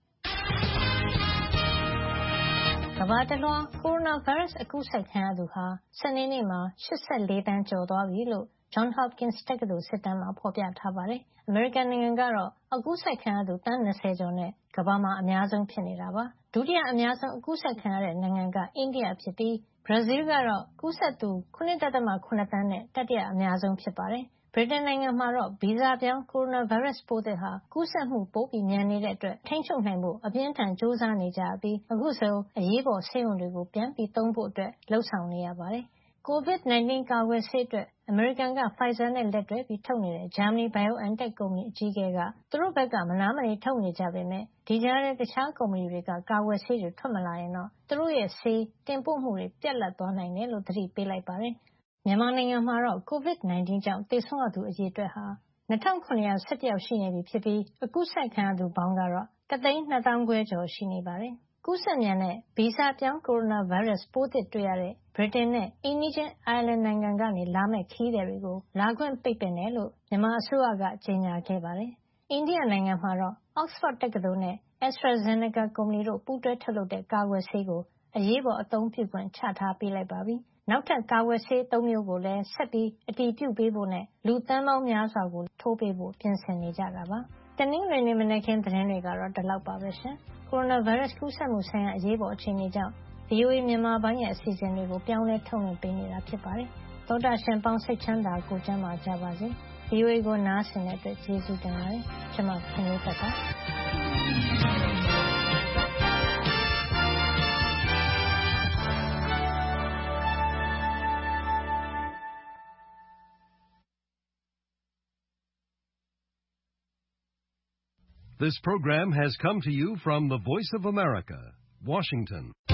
ကမ္ဘာတလွှားကိုရိုနာဗိုင်းရပ်စ်အကူးစက်ခံရသူဟာစနေနေ့မှာ84သန်းကျော်သွားပြီလို့ Johns Hopkins တက္ကသိုလ်စစ်တမ်းမှာဖော်ပြထားပါတယ်။အမေရိကန်နိုင်ငံကတော့အကူးစက်ခံရသူသန်း20ကျော်နဲ့ကမ္ဘာမှာအများဆုံးဖြစ်နေတာပါ။ဒုတိယအများဆုံးအကူးစက်ခံရတဲ့နိုင်ငံကအိန္ဒိယဖြစ်ပြီးဘရာဇီးကတော့ကူးစက်သူ 9.7 သန်းနဲ့တတိယအများဆုံးဖြစ်ပါတယ်။ဗြိတိန်နိုင်ငံမှာတော့ဗီဇပြောင်းကိုရိုနာဗိုင်းရပ်စ်ပိုးသစ်ဟာကူးစက်မှုပိုမြန်နေတဲ့အတွက်ထိန်းချုပ်နိုင်ဖို့အပြင်းထန်ကြိုးစားနေကြပြီးအခုဆိုအရေးပေါ်ဆေးရုံတွေကိုပြန်ပြီးသုံးဖို့လုပ်ဆောင်နေရပါတယ်။ COVID-19 ကာကွယ်ဆေးအတွက်အမေရိကန်က Pfizer နဲ့လက်တွဲပြီးထုတ်နေတဲ့ ဂျာမနီ BioNTech ကုမ္ပဏီအကြီးအကဲကသူတို့ဘက်ကမနားမနေထုတ်နေကြပေမဲ့ဒီကြားထဲတခြားကုမ္ပဏီတွေကကာကွယ်ဆေးတွေထွက်မလာရင်တော့သူတို့ရဲ့ဆေးတင်ပို့မှုတွေပြတ်လပ်သွားနိုင်တယ်လို့သတိပေးလိုက်ပါတယ်။မြန်မာနိုင်ငံမှာတော့ COVID-19 ကြောင့်သေဆုံးရသူအရေအတွက်ဟာ2,711 ယောက်ရှိနေပြီဖြစ်ပြီးအကူးစက်ခံရသူပေါင်းကတော့1,250,000 ကျော်ရှိနေပါတယ်။ကူးစက်မြန်တဲ့ဗီဇပြောင်းကိုရိုနာဗိုင်းရပ်စ်ပိုးသစ်တွေ့ရတဲ့ဗြိတိန်နဲ့အိမ်နီးချင်းအိုင်ယာလန်နိုင်ငံကနေလာမယ့်ခရီးသည်တွေကိုလာခွင့်ပိတ်ပင်တယ်လို့မြန်မာအစိုးရကကြေညာခဲ့ပါတယ်။အိန္ဒိယနိုင်ငံမှာတော့ Oxford တက္ကသိုလ်နဲ့ AstraZeneca ကုမ္ပဏီတို့ပူးတွဲထုတ်လုပ်တဲ့ကာကွယ်ဆေးကိုအရေးပေါ်အသုံးပြုခွင့်ချထားပေးလိုက်ပါပြီ။နောက်ထပ်ကာကွယ်ဆေး 3 မျိုးကိုလည်းဆက်ပြီးအတည်ပြုပေးဖို့နဲ့လူသန်းပေါင်းများစွာကိုထိုးပေးဖို့ပြင်ဆင်နေကြတာပါ။တနင်္ဂနွေနေ့မနက်ခင်းသတင်းတွေကတော့ဒီလောက်ပါပဲရှင်။ကိုရိုနာဗိုင်းရပ်စ်ကူးစက်မှုဆိုင်ရာအရေးပေါ်အခြေအနေကြောင့် VOA မြန်မာပိုင်းရဲ့အစီအစဉ်တွေကိုပြောင်းလဲထုတ်လွှင့်ပေးနေတာဖြစ်ပါတယ်။သောတာရှင်ပေါင်းစိတ်ချမ်းသာကိုကျန်းမာကြပါစေ။ VOA ကိုနားဆင်တဲ့အတွက်ကျေးဇူးတင်ပါတယ်။ကျွန်မခင်လေးသက်ပါ။ This program has come to you from the Voice of America, Washington.